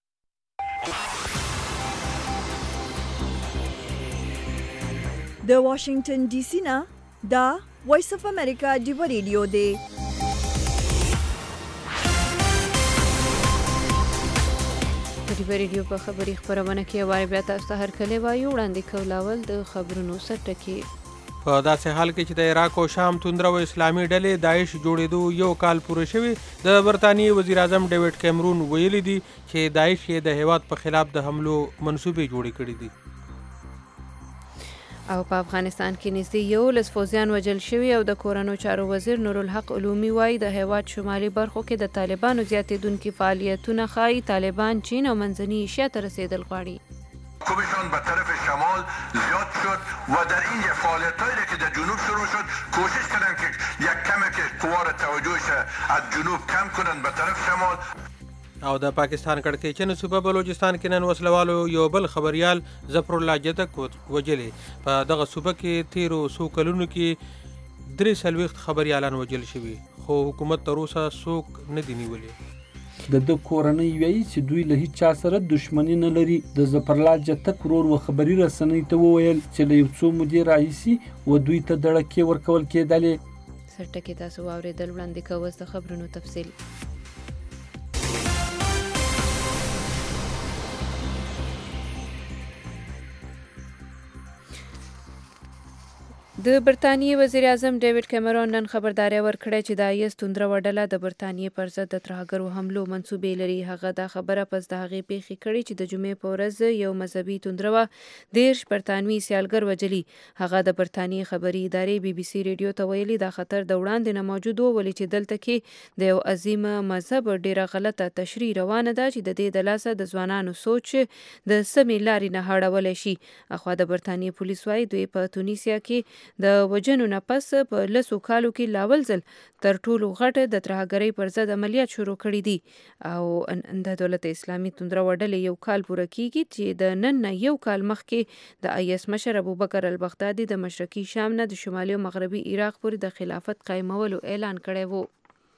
A: د واشنگټن ډي سي نه دا وایس اف امریکا ډیو ریډیو دی.
B: ډیو ریډیو په خبري خبرونه کې واره بیا تاسو ته هرکلی وایو. وړاندې کولاول د خبرونو سرټکي.
C: په داسې حال کې چې د عراق او شام توندره و اسلامي ډلې داعش جوړېدو یو کال پوره شوی، د برطانیې وزیر اعظم ډیوډ کیمرون ویلي دي چې داعش یې د هیواد په خلاف د حملو منصوبې جوړې کړې دي.
B: او په افغانستان کې نږدې یولس فوجیان وژل شوي او د کورنو چارو وزیر نورالحق علومي وایي د هیواد شمالي برخو کې د طالبانو زیاتېدونکي فعالیتونه ښایي طالبان چین او منځني ایشیا ته رسیدل غواړي.
D: کوبشان به طرف شمال زیاد شد و در این فعالیتایی که در جنوب شروع شد کوشش کردن که یک کمک قوار توجهش از جنوب کم کنن به طرف شمال.
C: او د پاکستان کړکېچن صوبه بلوچستان کې نن وسلوالو یو بل خبريال ظفر الله جتک وجلې. په دغه صوبه کې تیرو څو کلونو کې درې څلوېښت خبريالان وجل شوي، خو حکومت تر اوسه څوک نه دي نیولي.
E: د د کورنۍ وایي چې دوی له هیڅ چا سره دښمني نه لري. د ظفر الله جتک ورور و خبري رسنۍ ته وویل چې له یو څو مودې راهیسې و دوی ته دړکې ورکول کېدلې.
B: سرټکي تاسو واورېدل. وړاندې کوو د خبرونو تفصیل. د برطانیې وزیر اعظم ډیوډ کیمرون نن خبرداری ورکړې چې د ایس توندره وډله د برطانیې پر ضد د ترهګرو حملو منصوبې لري. هغه دا خبره پس د هغې پیښې کړې چې د جمعې په ورځ یو مذهبي توندره دېرش برطانوي سیالګر وجلي. هغه د برطانیې خبري ادارې بي بي سي ریډیو ته ویلي دا خطر د وړاندې نه موجود و، ولې چې دلته کې د یو عظیم مذهب ډیره غلطه تشریح روانه ده چې د دې د لاسه د ځوانانو سوچ د سمې لارې نه هړولی شي. اخوا د برطانیې پولیس وایي دوی په تونیسیا کې د وجنو نه پس په لسو کالو کې لاول ځل تر ټولو غټ د ترهګرۍ پر ضد عملیات شروع کړي دي. او د دولت اسلامي توندره وډلې یو کال پوره کیږي چې د نن نه یو کال مخکې د آی اس مشر ابوبکر البغدادي د مشرقي شام نه د شمالي او مغربي عراق پورې د خلافت قایمولو اعلان کړی وو.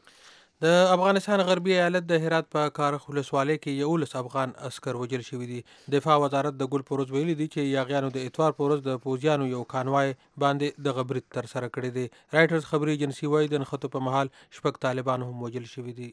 C: د افغانستان غربي ایالت د هرات په کارخ ولسوالۍ کې یولس افغان عسکر وژل شوي دي. دفاع وزارت د ګل پروز ویلي دي چې یاغیانو د اتوار په ورځ د پوځیانو یو کانوای باندې دغه برید ترسره کړی دی. رایټرز خبري ایجنسي وایي د نښتو په مهال شپږ طالبان هم وژل شوي دي.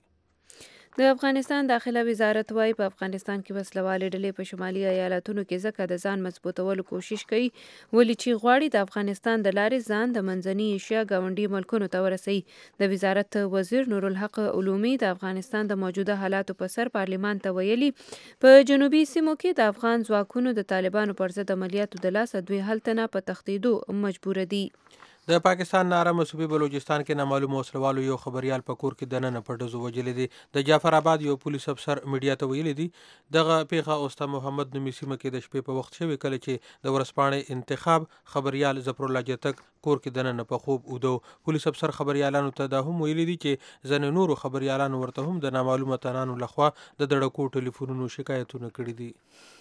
B: د افغانستان داخله وزارت وایي په افغانستان کې وسلوالې ډلې په شمالي ایالتونو کې ځکه د ځان مضبوطولو کوشش کوي ولې چې غواړي د افغانستان د لارې ځان د منځني ایشیا ګاونډي ملکونو ته ورسوي. د وزارت وزیر نورالحق علومي د افغانستان د موجوده حالاتو په سر پارلمان ته ویلي په جنوبي سیمو کې د افغان ځواکونو د طالبانو پر ضد عملیاتو د لاسه دوی هلته نه په تښتېدو مجبور دي.
C: د پاکستان نارمه صوبې بلوچستان کې نامعلومو وسلوالو یو خبريال په کور کې دننه په ډزو وژلی دی. د جعفر آباد یو پولیس افسر میډیا ته ویلي دي دغه پیښه اوستا محمد نومي سیمه کې د شپې په وخت شوې کله چې د ورځپاڼې انتخاب خبريال ظفر الله جتک کور کې دننه په خوب ودو. پولیس افسر خبريالانو ته دا هم ویلي دي چې ځینې نورو خبريالانو ورته هم د نامعلومه تنانو لخوا د دړکو ټلیفونونو شکایتونه کړي دي.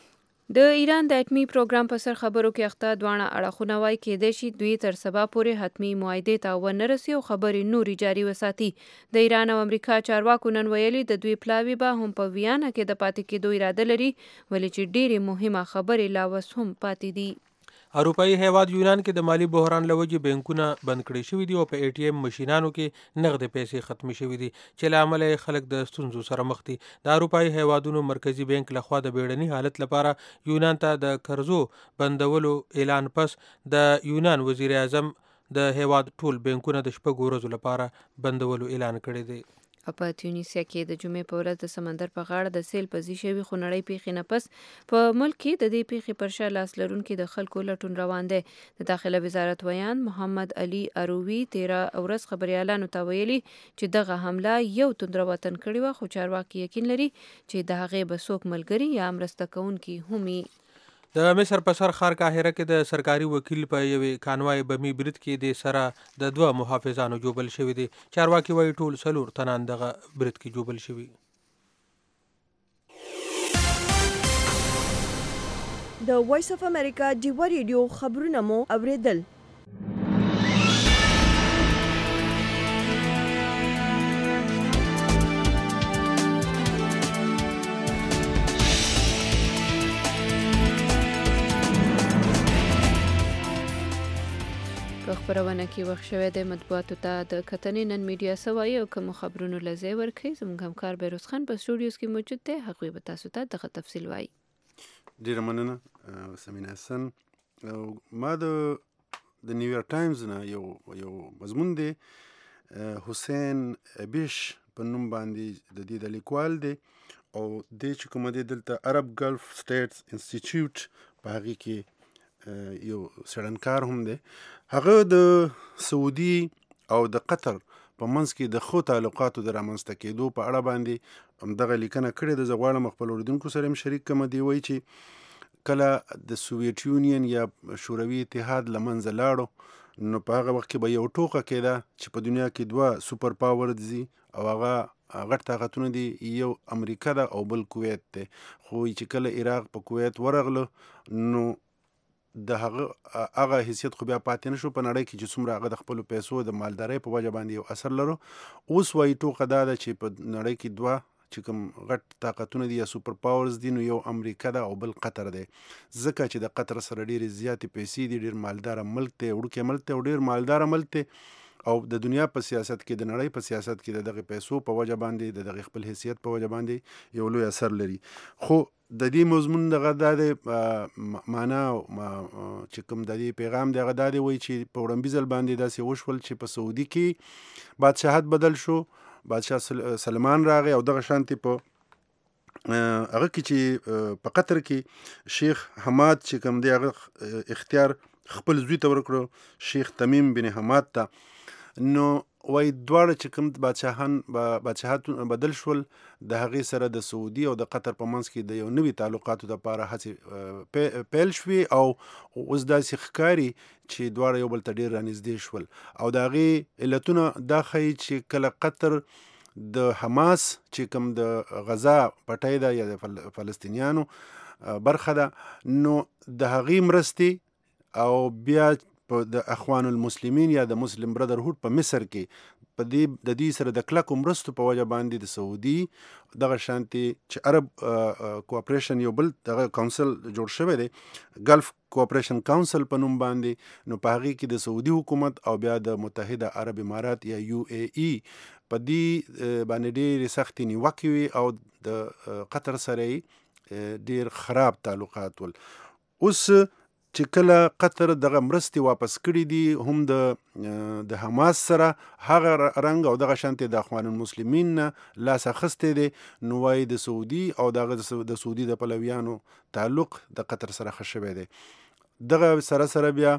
B: د ایران د اټمي پروګرام په سر خبرو کې اخته دواړه اړخونه وایي کېدای شي دوی تر سبا پورې حتمي معاهدې ته ونه رسي او خبرې نورې جاري وساتي. د ایران او امریکا چارواکو نن ویلي د دوی پلاوي به هم په ویانا کې د پاتې کېدو اراده لري ولې چې ډېرې مهمه خبرې لا اوس هم پاتې دي.
C: اروپایي هیواد یونان کې د مالی بحران له وجې بانکونه بند کړي شوي دي او په ای ټي ایم ماشینانو کې نغدې پیسې ختمې شوي دي چې له امله یې خلک د ستونزو سره مخ دي. د اروپایي هیوادونو مرکزي بانک لخوا د بیړني حالت لپاره یونان ته د قرضو بندولو اعلان پس د یونان وزیر اعظم د هیواد ټول بانکونه د شپږو ورځو لپاره بندولو اعلان کړی دی.
B: په تیونیسیا کې د جمعې په ورځ د سمندر په غاړه د سیل پزی شوي خو نړۍ پیښې نه پس په ملک کې د دې پیښې پر شا لاس لرونکي د خلکو لټون روان دی. د داخله وزارت ویان محمد علي اروي تیره ورځ خبريالانو ته ویلي چې دغه حمله یو توندروتن کړې وه، خو چارواکي یقین لري چې د هغې به څوک ملګري یا مرسته کوونکي هم وي.
C: د مصر په سر ښار قاهره کې د سرکاري وکیل په یوې کانوای بمي برید کې د سره د دوه محافظانو جوبل شوي دي. چارواکي وایي ټول څلور تنان دغه برید کې جوبل شوي.
A: د وایس اف امریکا ډیوا ریډیو خبرونه مو اوریدل.
B: په خبرونه کې وخت شوی د مطبوعاتو ته د کتنې نن میډیا سوایي او کوم خبرونو لځای ورکړي. زموږ همکار بیروز خان په سټوډیوز کې موجود دی، هغوی به تاسو ته دغه تفصیل وایي.
R: ډیره مننه سمینا حسن. ما د د نیویارک ټایمز نه یو یو مضمون دی، حسین بیش په نوم باندې د دې د لیکوال دی او د چې کوم دی دلته عرب ګلف سټیټس انسټیټیوټ په هغې کې یو څېړنکار هم دی. هغه د سعودي او د قطر په منځ کې د ښو تعلقاتو د رامنځته کېدو په اړه باندې همدغه لیکنه کړې ده. زه غواړم خپل اورېدونکو سره هم شریک کړم. دی وایي چې کله د سوویت یونین یا شوروي اتحاد له منځه لاړو نو په هغه وخت کې به یو ټوکه کېده چې په دنیا کې دوه سوپر پاور دي او هغه غټ طاقتونه دي، یو امریکا ده او بل کویت دی. خو چې کله عراق په کویت ورغله نو د هغه هغه حیثیت خو بیا پاتې نه شو په نړۍ کې چې څومره هغه د خپلو پیسو د مالدارۍ په وجه باندې یو اثر لرو. اوس وایي ټوکه دا ده چې په نړۍ کې دوه چې کوم غټ طاقتونه دي یا سوپر پاورز دي نو یو امریکا ده او بل قطر دی، ځکه چې د قطر سره ډېرې زیاتې پیسې دي، ډېر مالداره ملک دی، وړوکی ملک دی او ډېر مالداره ملک دی او د دنیا په سیاست کې د نړۍ په سیاست کې د دغه پیسو په وجه باندې د دغه خپل حیثیت په وجه باندې یو لوی اثر لري. خو د دې مضمون دغه دا دی معنا چې کوم د دې پیغام دی هغه دا دی وایي چې په وړاندې ځل باندې داسې وشول چې په سعودي کې بادشاهت بدل شو، بادشاه سلمان راغی او دغه شانتې په هغه کې چې په قطر کې شیخ حماد چې کوم دی هغه اختیار خپل زوی ته ورکړو، شیخ تمیم بن حماد ته. نو وایي دواړه چې کوم بادشاهان بادشاهت بدل شول، د هغې سره د سعودي او د قطر په منځ کې د یو نوي تعلقاتو دپاره هڅې پیل شوې او اوس داسې ښکاري چې دواړه یو بل ته ډېر رانږدې شول. او د هغې علتونه دا ښایي چې کله قطر د حماس چې کوم د غزا پټۍ ده یا د فلسطینیانو برخه ده نو د هغې مرستې او بیا په د اخوان المسلمین یا د مسلم برادرهود په مصر کې په دې د دې سره د کلکو مرستو په وجه باندې د سعودي دغه شانتې چې عرب کوآپریشن یو بل دغه کونسل جوړ شوی دی، ګلف کوآپریشن کونسل په نوم باندې، نو په هغې کې د سعودي حکومت او بیا د متحده عرب امارات یا یو ای ای په دې باندې ډېرې سختې نیوکې وي او د قطر سره یې ډېر خراب تعلقات ول. اوس چې کله قطر دغه مرستې واپس کړي دي هم د د حماس سره هغه رنګ او دغه شانتې د اخوان المسلمین نه لاس اخیستی دی، نو وایي د سعودي او دغه د سعودي د پلویانو تعلق د قطر سره ښه شوی دی. دغه سره سره بیا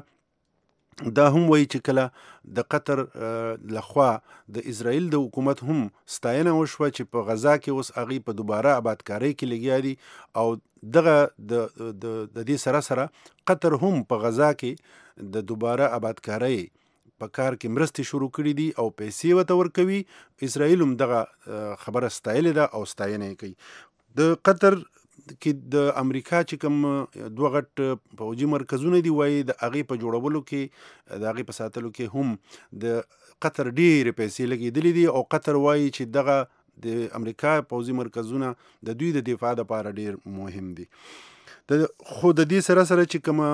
R: دا هم وایي چې کله د قطر لخوا د اسرائیل د حکومت هم ستاینه وشوه چې په غزا کې اوس هغوی په دوباره آبادکارۍ کې لګیا دي او دغه د د دې سره سره قطر هم په غزا کې د دوباره آبادکارۍ په کار کې مرستې شروع کړي دي او پیسې ورته ورکوي. اسرائیل هم دغه خبره ستایلې ده او ستاینه یې کوي. د قطر کې د امریکا چې کوم دوه غټ پوځي مرکزونه دي وایي د هغې په جوړولو کې د هغې په ساتلو کې هم د قطر ډېرې پیسې لګېدلې دي او قطر وایي چې دغه د امریکا پوځي مرکزونه د دوی د دفاع لپاره ډېر مهم دي. د خو د دې سره سره چې کومه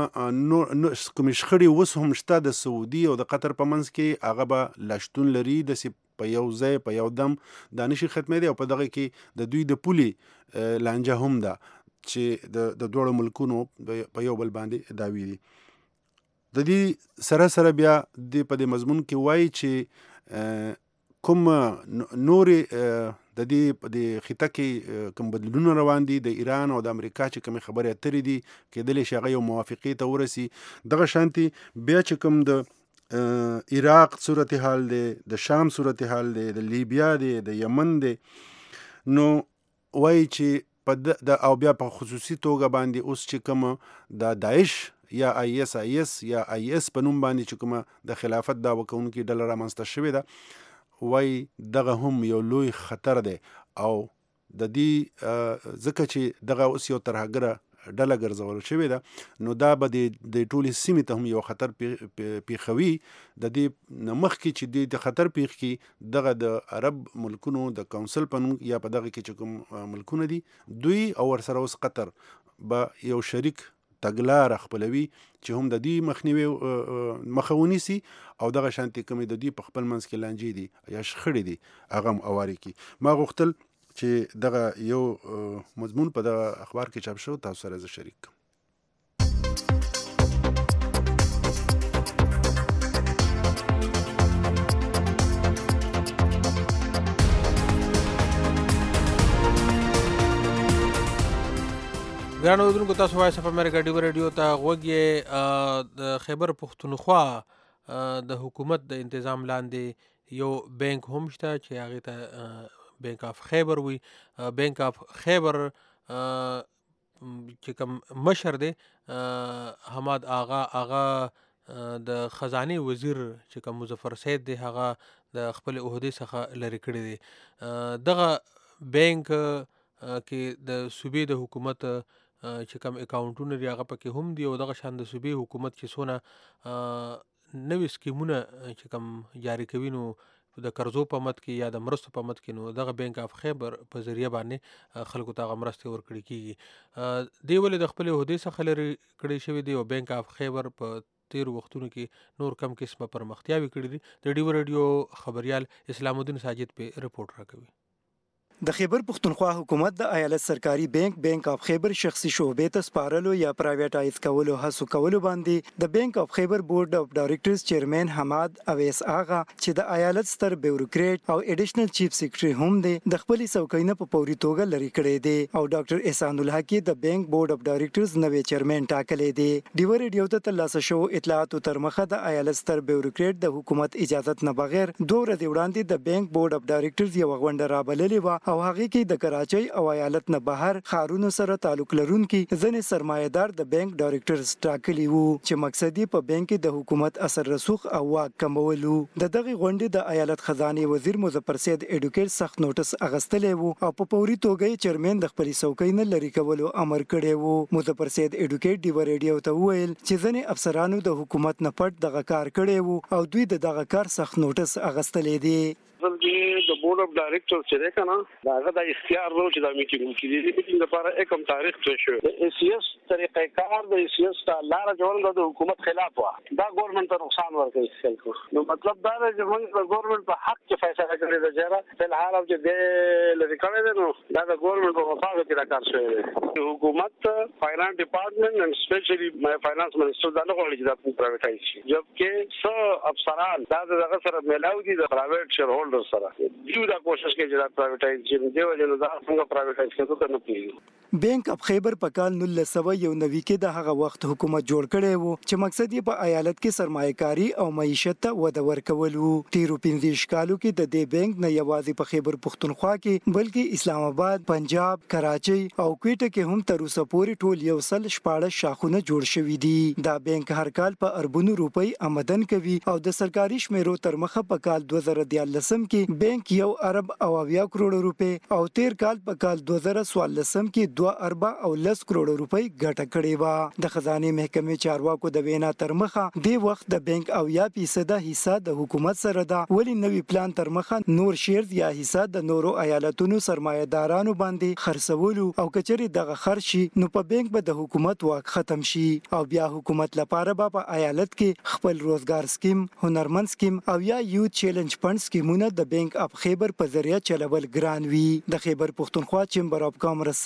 R: کومې شخړې اوس هم شته د سعودي او د قطر په منځ کې هغه به لا شتون لري، داسې په یو ځای په یو دم دا نشي ختمېدی او په دغه کې د دوی د پولې لانجه هم ده چې د د دواړو ملکونو په یو بل باندې دعوی دي. د دې سره سره بیا د په دې مضمون کې وایي چې کوم نورې د دې د خطه کې کوم بدلونونه روان دي د ایران او د امریکا چې کوم خبرې اترې دي کېدلی شي هغه یو موافقې ته ورسي. دغه شانتي بیا چې کوم د عراق صورتحال دی، د شام صورتحال دی، د لیبیا دی، د یمن دی، نو وایي چې په د او بیا په خصوصي توګه باندې اوس چې کوم د داعش یا آی اس آی اس یا آی اس په نوم باندې چې کومه د خلافت دعوه کوونکې ډله رامنځته شوې ده، وایي دغه هم یو لوی خطر دی. او د دې ځکه چې دغه اوس یو ترهګره ډله ګرځول شوې ده، نو دا به د ټولې سیمې ته هم یو خطر پیښوي. د دې نه مخکې چې د خطر پیښ کړي، دغه د عرب ملکونو د کونسل په نوم یا په دغه کې چې کوم ملکونه دي، دوی او ورسره اوس قطر به یو شریک تګلاره خپلوي چې هم د دې مخنیوي مخه ونیسي او دغه شانتي کومې د دې په خپل منځ کې لانجې دي یا شخړې دي هغه هم اواري کړي. ما غوښتل چې دغه یو مضمون په دغه اخبار کې چاپ شو تاسو سره زه شریک کړم.
C: ګرانو اوریدونکو، تاسو وایس اف امریکا ډیو ریډیو ته غوږ یې. د خیبر پښتونخوا د حکومت د انتظام لاندې یو بینک هم شته چې هغې ته بینک آف خیبر وي. بینک آف خیبر چې کوم مشر دی حماد آغا آغا د خزانه وزیر چې کوم مظفر سید دی، هغه د خپل عہدې څخه لرې کړی دی. دغه بینک کې د صوبې د حکومت چې کوم اکاونټونه دي هغه پکې هم دي، او دغه شان د صوبې حکومت چې څونه نوي سکیمونه چې کوم جاری کوي، نو د قرضو په مد کې یا د مرستو په مد کې، نو دغه بینک آف خیبر په ذریعه باندې خلکو ته هغه مرستې ورکړي کېږي. دی ولې د خپلې عہدې څخه لرې کړی شوی دی، او بینک آف خیبر په تیرو وختونو کې نور کم قسمه پرمختیاوې کړي دي. د ډیو ریډیو خبریال اسلام الدین ساجد په رپورټ راکوي.
S: د خیبر پښتونخوا حکومت د ایالت سرکاري بینک بینک اف خیبر شخصي شعبې ته سپارلو یا پرایویټایز کولو هڅو کولو باندې د بینک اف خیبر بورډ اف ډایرکټرز چیرمن حماد اویس آغا چې د ایالت ستر بیوروکریټ او ایډیشنل چیف سیکریټري هم دی، د خپل څوکۍ په پوري توګه لري کړی دی، او ډاکټر احسان الله کې د بینک بورډ اف ډایرکټرز نوې چیرمن ټاکلې دی. ډیو ریډیو ته ترلاسه شو اطلاعاتو تر مخه د ایالت ستر بیوروکریټ د حکومت اجازه نه بغیر دوه ورځې وړاندې د بینک بورډ اف ډایرکټرز یو غونډه رابللې و، او هغه کې د کراچۍ او ایالت نه بهر خارونو سره تعلق لرونکي ځنې سرمایه‌دار د بینک ډایرکټرز ټاکلي وو چې مقصد یې په بینک کې د حکومت اثر رسوخ او واک کمول وو. د دغه غونډې د ایالت خزانه وزیر مظفر سید اډوکیټ سخت نوټس اغستلې وو، او په پوري توګه چیرمن د خپل څوکۍ نه لري کولو امر کړی وو. مظفر سید اډوکیټ ډیو ریډیو ته وویل چې ځنې افسرانو د حکومت نه پټ دغه کار کړی وو، او دوی د دغه کار سخت نوټس اغستلې دی.
T: بلکې د بورډ اف ډایرکټر چې ده کنه دا هغه د اختیار نو چې دا میټینګ کې دي میټینګ لپاره کوم تاریخ څه شو د ای سی اس طریقې کار د ای سی اس ته لار جوړول د حکومت خلاف و، دا ګورنمنت ته نقصان ورکوي خلکو. نو مطلب دا دی چې موږ د ګورنمنت په حق کې فیصله کړې ده چې په الحال او چې د لری کړی دی، نو دا د ګورنمنت په مطابق کې کار شوی دی. حکومت فاینانس ډپارټمنټ اند سپیشلی مای فاینانس منسټر دا نه غواړي چې دا پرایویټایز شي، جبکې څو افسران دا دغه سره ملاو دي د پرایویټ شیر هولډر سره دیو دا کوشش کوي چې دا پرایویټایز شي، دیو جن دا څنګه پرایویټایز کېدو ته نه پیږي.
S: بینک اف خیبر په کال نولس سوه یو نوي کې د هغه وخت حکومت جوړ کړی وو چې مقصد یې په ایالت کې سرمایه‌کاري او معیشت ته وده ورکول وو. تیرو پنځه کالو کې د دې بینک نه یوازې په خیبر پښتونخوا کې بلکې اسلام آباد، پنجاب، کراچۍ او کویټه کې هم تر اوسه پورې ټول یو سل شپاړس شاخونه جوړ شوي دي. دا بینک هر کال په اربونو روپۍ آمدن کوي، او د سرکاري شمیرو تر مخه په کال دوه زره دیارلسم کې بینک یو ارب او اویا کروڑ روپے او تیر کال په کال دوه زره څوارلسم کې دوه ارب او لس کروڑ روپۍ ګټه کړې و. د خزانه محکمې چارواکو د وینا تر مخه د وخت د بینک اویا فیصد حصہ د حکومت سره ده، ولی نوی پلان تر مخه نور شیرز یا حصہ د نورو ایالتونو سرمایه‌دارانو باندې خرڅولو، او کچري دغه خرشي نو په بینک به د حکومت واک ختم شي، او بیا حکومت لپاره به په ایالت کې خپل روزګار سکیم، هنرمند سکیم او یا یوت چیلنج فند سکیمونه د بینک اف خیبر په ذریعہ چلول ګران وي. د خیبر پښتونخوا چیمبر اف کامرس صدر په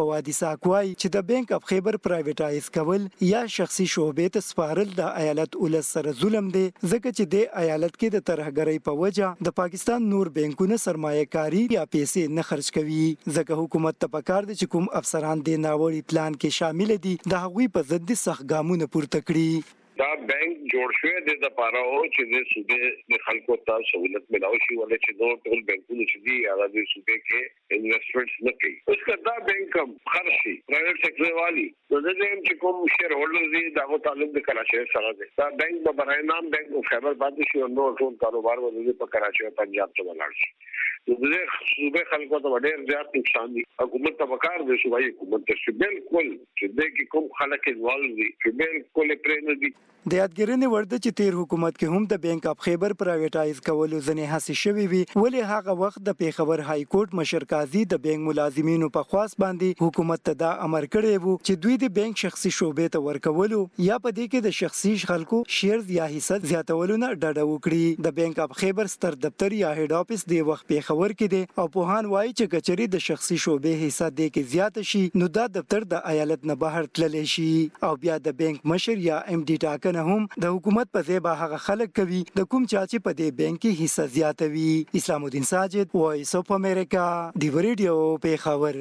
S: فواد اسحاق وایي چې د بانک اف خیبر پرایویټایز کول یا شخصي شعبې ته سپارل د ایالت ولس سره ظلم دی ځکه چې د ایالت کې د ترهګرۍ په وجه د پاکستان نور بانکونه سرمایه کاری یا پیسې نه خرج کوي ځکه حکومت ته پکار دي چې کوم افسران د ناوړي پلان کې شامل دي د هغوی په ضد سخت ګامونه پورته کړي.
T: دا بانک جوړ شوی د لپاره او چې د صوبې د خلکو ته سہولت ملاوي شي ولې چې نو ټول بانکونه چې دي هغه د صوبې کې انویسټمنټس نه کوي. اوس کدا بانک هم خرج شي پرایویټ سېکټر والی نو د دې چې کوم شیر هولډر دي دا تعلق د کراچۍ سره دی. دا بانک په برای نام بانک او خیبر باندې شي او نو ټول کاروبار ولې په کراچۍ او پنجاب ته ولاړ شي. نو د صوبې خلکو ته ډېر زیات نقصان دي. حکومت ته وکړ د صوبایي حکومت ته بالکل چې د کې کوم خلک انوالو دي چې بالکل پرې نه دي.
S: د یادګرنې ورده چې تیر حکومت کې هم د بانک اف خیبر پرایویټایز کولو ځنې هڅې شوې وي ولې هغه وخت د پیښور های کورټ مشر قاضي د بانک ملازمینو په خواست باندې حکومت ته دا امر کړی وو چې دوی د بانک شخصي شعبې ته ورکولو یا په دې کې د شخصي خلکو شیرز یا حصہ زیاتولو نه ډډه وکړي. د بانک اف خیبر ستر دفتر یا هډ افیس د وخت پیښور کې دی او پوهان وایي چې کچري د شخصي شعبې حصہ د کې زیات شي نو دا دفتر د ایالت نه بهر تللی شي او بیا د بانک مشر یا ام ډي ټاکنه هم د حکومت په ځای به هغه خلک کوي د کوم چا چې په دې بانک کې حصہ زیاتوي. اسلام الدین ساجد وایس اف امریکا دی ریډیو پیښور.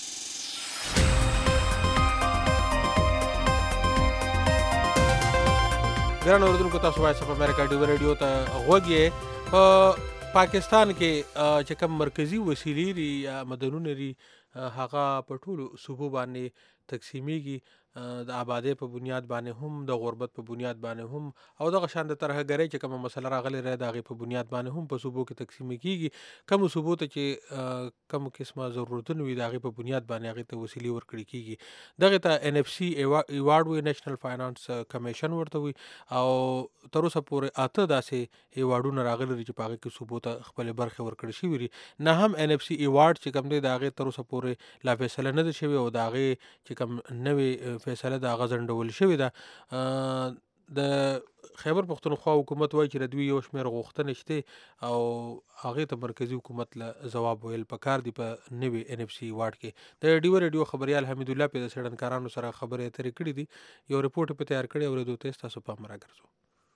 C: ګران اوریدونکو تاسو وایس اف امریکا دی ریډیو ته غوږ یې. په پاکستان کې چې کوم مرکزی وسیلې لري یا مدنونه لري هغه په ټولو صوبو باندې تقسیمیږي د آبادی په بنیاد باندې هم د غربت په بنیاد باندې هم او دغه شان د ترهګرۍ چې کومه مسله راغلې رہی د هغې په بنیاد باندې هم په صوبو کې تقسیم کیږي. کومو صوبو ته چې کوم قسمه ضرورتونه وي د هغې په بنیاد باندې هغې ته وسیلې ورکړل کیږي. دغې ته ان اف سی ایوارډ وي، نیشنل فاینانس کمیشن ورته وي او تر اوسه پورې اته داسې ایوارډونه راغلي دي چې په هغې کې صوبو ته خپلې برخې ورکړل شوي دي. نه هم ان اف سی ایوارډ چې کوم دی د هغې تر اوسه پورې لا فیصله نه ده شوې او د هغې چې کوم نوې فیصله د هغه ځنډول شوې ده. د خیبر پښتونخوا حکومت وایي چې د دوی یو شمېر غوښتنې شته او هغې ته مرکزي حکومت له ځواب ویل پکار دي په نوي ان اف سی ایوارډ کې. د ډیو ریډیو خبریال حمید الله په د څېړنکارانو سره خبرې اترې کړې دي. یو رپورټ په تیار کړی اورېدو ته ستاسو پام راګرځو.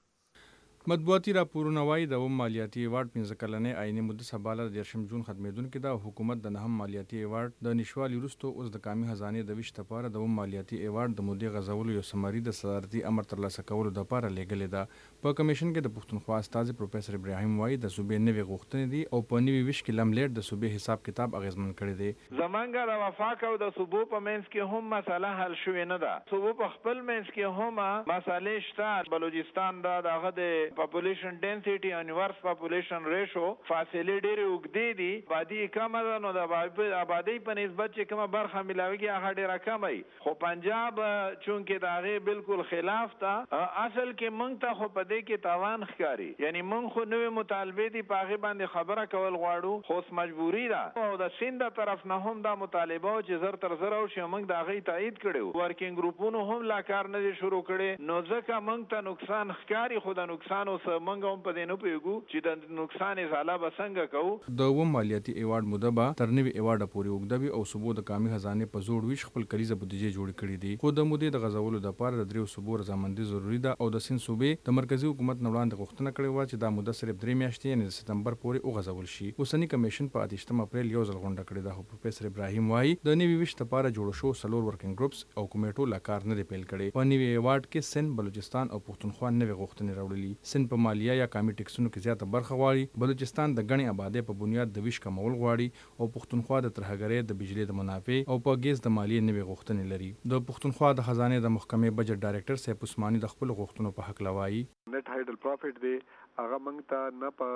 U: مطبوعاتي راپورونه وایي د اووم مالیاتي ایوارډ پنځه کلنې آیني مدت سباله د دېرشم جون ختمېدونکې ده. حکومت د نهم مالیاتي ایوارډ د نشوالي وروسته اوس د کامي خزانې د ویش دپاره د اووم مالیاتي ایوارډ د مودې غځولو یو سمري د صدارتي امر ترلاسه کولو دپاره لیږلې ده. په کمیشن کې د پښتونخوا استازي پروفیسر ابراهیم وایي د صوبې نوې غوښتنې دي او په نوي ویش کې لملیټ د صوبې حساب کتاب اغېزمن کړی دی.
V: زمونږ د وفاق او د صوبو په منځ کې هم مسله حل شوې نه ده. صوبو په خپل منځ کې هم مسلې شته. بلوچستان دا دغه د پاپولیشن ډنسټي او یونیورس پاپولیشن ریشو فاصلې ډېرې اوږدې دي. آبادي کمه ده نو د آبادۍ په نسبت چې کومه برخه میلاویږي هغه ډېره کمه وي. خو پنجاب چونکې د هغې بالکل خلاف ته اصل کې موږ ته خو په دې کې تاوان ښکاري. یعنی موږ خو نوې مطالبې دي په هغې باندې خبره کول غواړو خو اوس مجبوري ده او د سیند د طرف نه هم دا مطالبه چې زر تر زر وشي موږ د هغې تایید کړی. ورکینګ ګروپونو هم لا کار نه دی شروع کړی نو ځکه موږ ته نقصان ښکاري. خو د نقصان اوس موږ هم په دې نه پوهېږو چې د نقصان ازاله به څنګه کوو.
U: د اووم مالیاتي ایوارډ موده به تر نوي ایوارډه پورې اوږده وي او صوبو د کامي خزانې په زوړ ویش خپل کلیزه بودیجې جوړې کړي دي. خو د مودې د غځولو دپاره د دریو صوبو رضامندي ضروري ده او د سیند صوبې د مرکزي حکومت نه وړاندې غوښتنه کړې وه چې دا موده صرف درې میاشتې یعنې د سپتمبر پورې وغځول شي. اوسني کمیشن په اتیشتم اپریل یو ځل غونډه کړې ده. خو پروفیسر ابراهیم وایي د نوي ویش دپاره جوړ شو څلور ورکینګ ګروپس او کمیټو لا کار نه دی پیل کړی. په نوي ایوارډ کې سند، بلوچستان او پښتونخوا نوې غوښتنې راوړلي. سند په مالیه یا کامي ټکسونو کې زیاته برخه غواړي. بلوچستان د ګڼې آبادۍ په بنیاد د ویش کمول غواړي او پښتونخوا د ترهګرۍ د بجلي د منافع او په ګیز د مالیې نوې غوښتنې لري. د پښتونخوا د خزانې د محکمې بجټ ډایرکټر سیف عثماني د خپلو غوښتنو په هکله وایي
W: نت هایډل پروفیټ دی هغه موږ ته نه په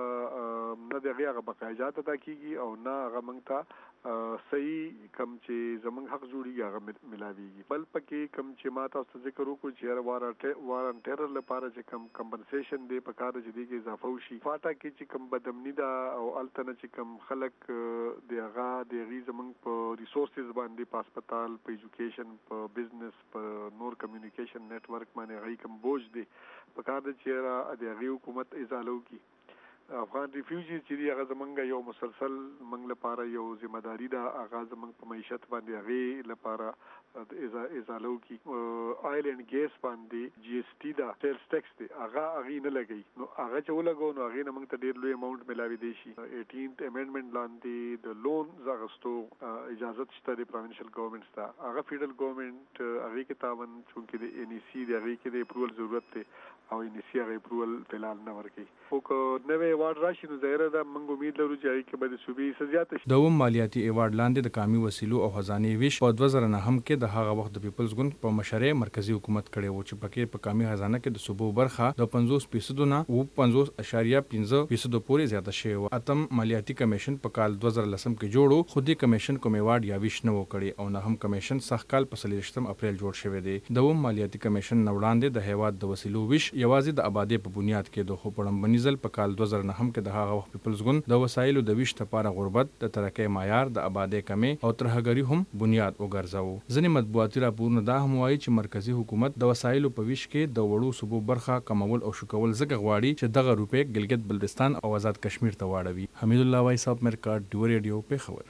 W: نه د هغې هغه بقایجات ادا کېږي او نه هغه موږ ته صحیح کم چې زموږ حق جوړېږي هغه ملاویږي. بل پکې کم چې ما تاسو ته ذکر وکړو چې وار ان ټیرر لپاره چې کم کمپنسیشن دی په کار چې دی کې اضافه وشي. فاټا کې چې کم بدامني ده او هلته نه چې کم خلک د هغه د هغې زموږ په ریسورسز باندې په هسپتال، په ایجوکیشن، په بزنس، په نور کمیونیکیشن نیټورک باندې هغې کم بوج دی په کار ده چې د هغې حکومت ازاله وکړي. افغان ریفیوجی چې دی هغه زمونږ یو مسلسل موږ لپاره یو ذمہ داری ده. هغه زمونږ په معیشت باندې هغه لپاره ازالو کی آیل اینڈ ګیس باندې جی ایس ټی دا سیلز ټیکس دی هغه هغه نه لګي نو هغه چې ولګو نو هغه نه موږ ته ډیر لوی اماونټ ملاوي دی شي. ایټینث امندمنت لاندې د لون زغستو اجازه شته د پروینشل ګورنمنټس ته هغه فیډرل ګورنمنټ هغه کې تاون چونکې د ان ای سی د هغه کې د اپروول ضرورت دی او ان ای سی هغه اپروول فلال نه ورکي. خو کو نوې ایوارډ راشي نو ظاهر ده موږ امید لرو چې هغه کې به د صوبې زیات شي.
U: دوم مالیاتي ایوارډ لاندې د کامي وسیلو او خزانه ویش په دوه زره نه هم کې د هغه وخت د پیپلز ګوند په مشرۍ مرکزی حکومت کړي وو چې پکې په کامي خزانه کې د صوبو برخه د پنځوس فیصد نه او پنځوس اشاریه پنځه فیصد پورې زیاته شوی و. اتم مالیاتي کمیشن په کال دوه زره لسم کې جوړو خو دې کمیشن کوم ایوارډ یا ویش نه وکړي او نه هم کمیشن سخت کال په څلورشتم اپریل جوړ شوی دی. دوم مالیاتي کمیشن نه وړاندې د هیواد د وسیلو ویش یوازې د آبادی په بنیاد کې د خو پړمبني ځل په کال دوه زره نه هم کې د هغه وخت پیپلز ګوند د وسایلو د ویش لپاره غربت د ترقۍ معیار د آبادی کمی او ترهګری هم بنیاد وګرځاو. ځینې مطبوعاتي راپورونه دا هم وایي چې مرکزی حکومت د وسایلو په ویش کې د وړو صوبو برخه کمول او شکول زګ غواړي چې دغه روپې ګلګت بلتستان او آزاد کشمیر ته واړوي. حمید الله وای صاحب مرکا ډیو ریډیو په خبر.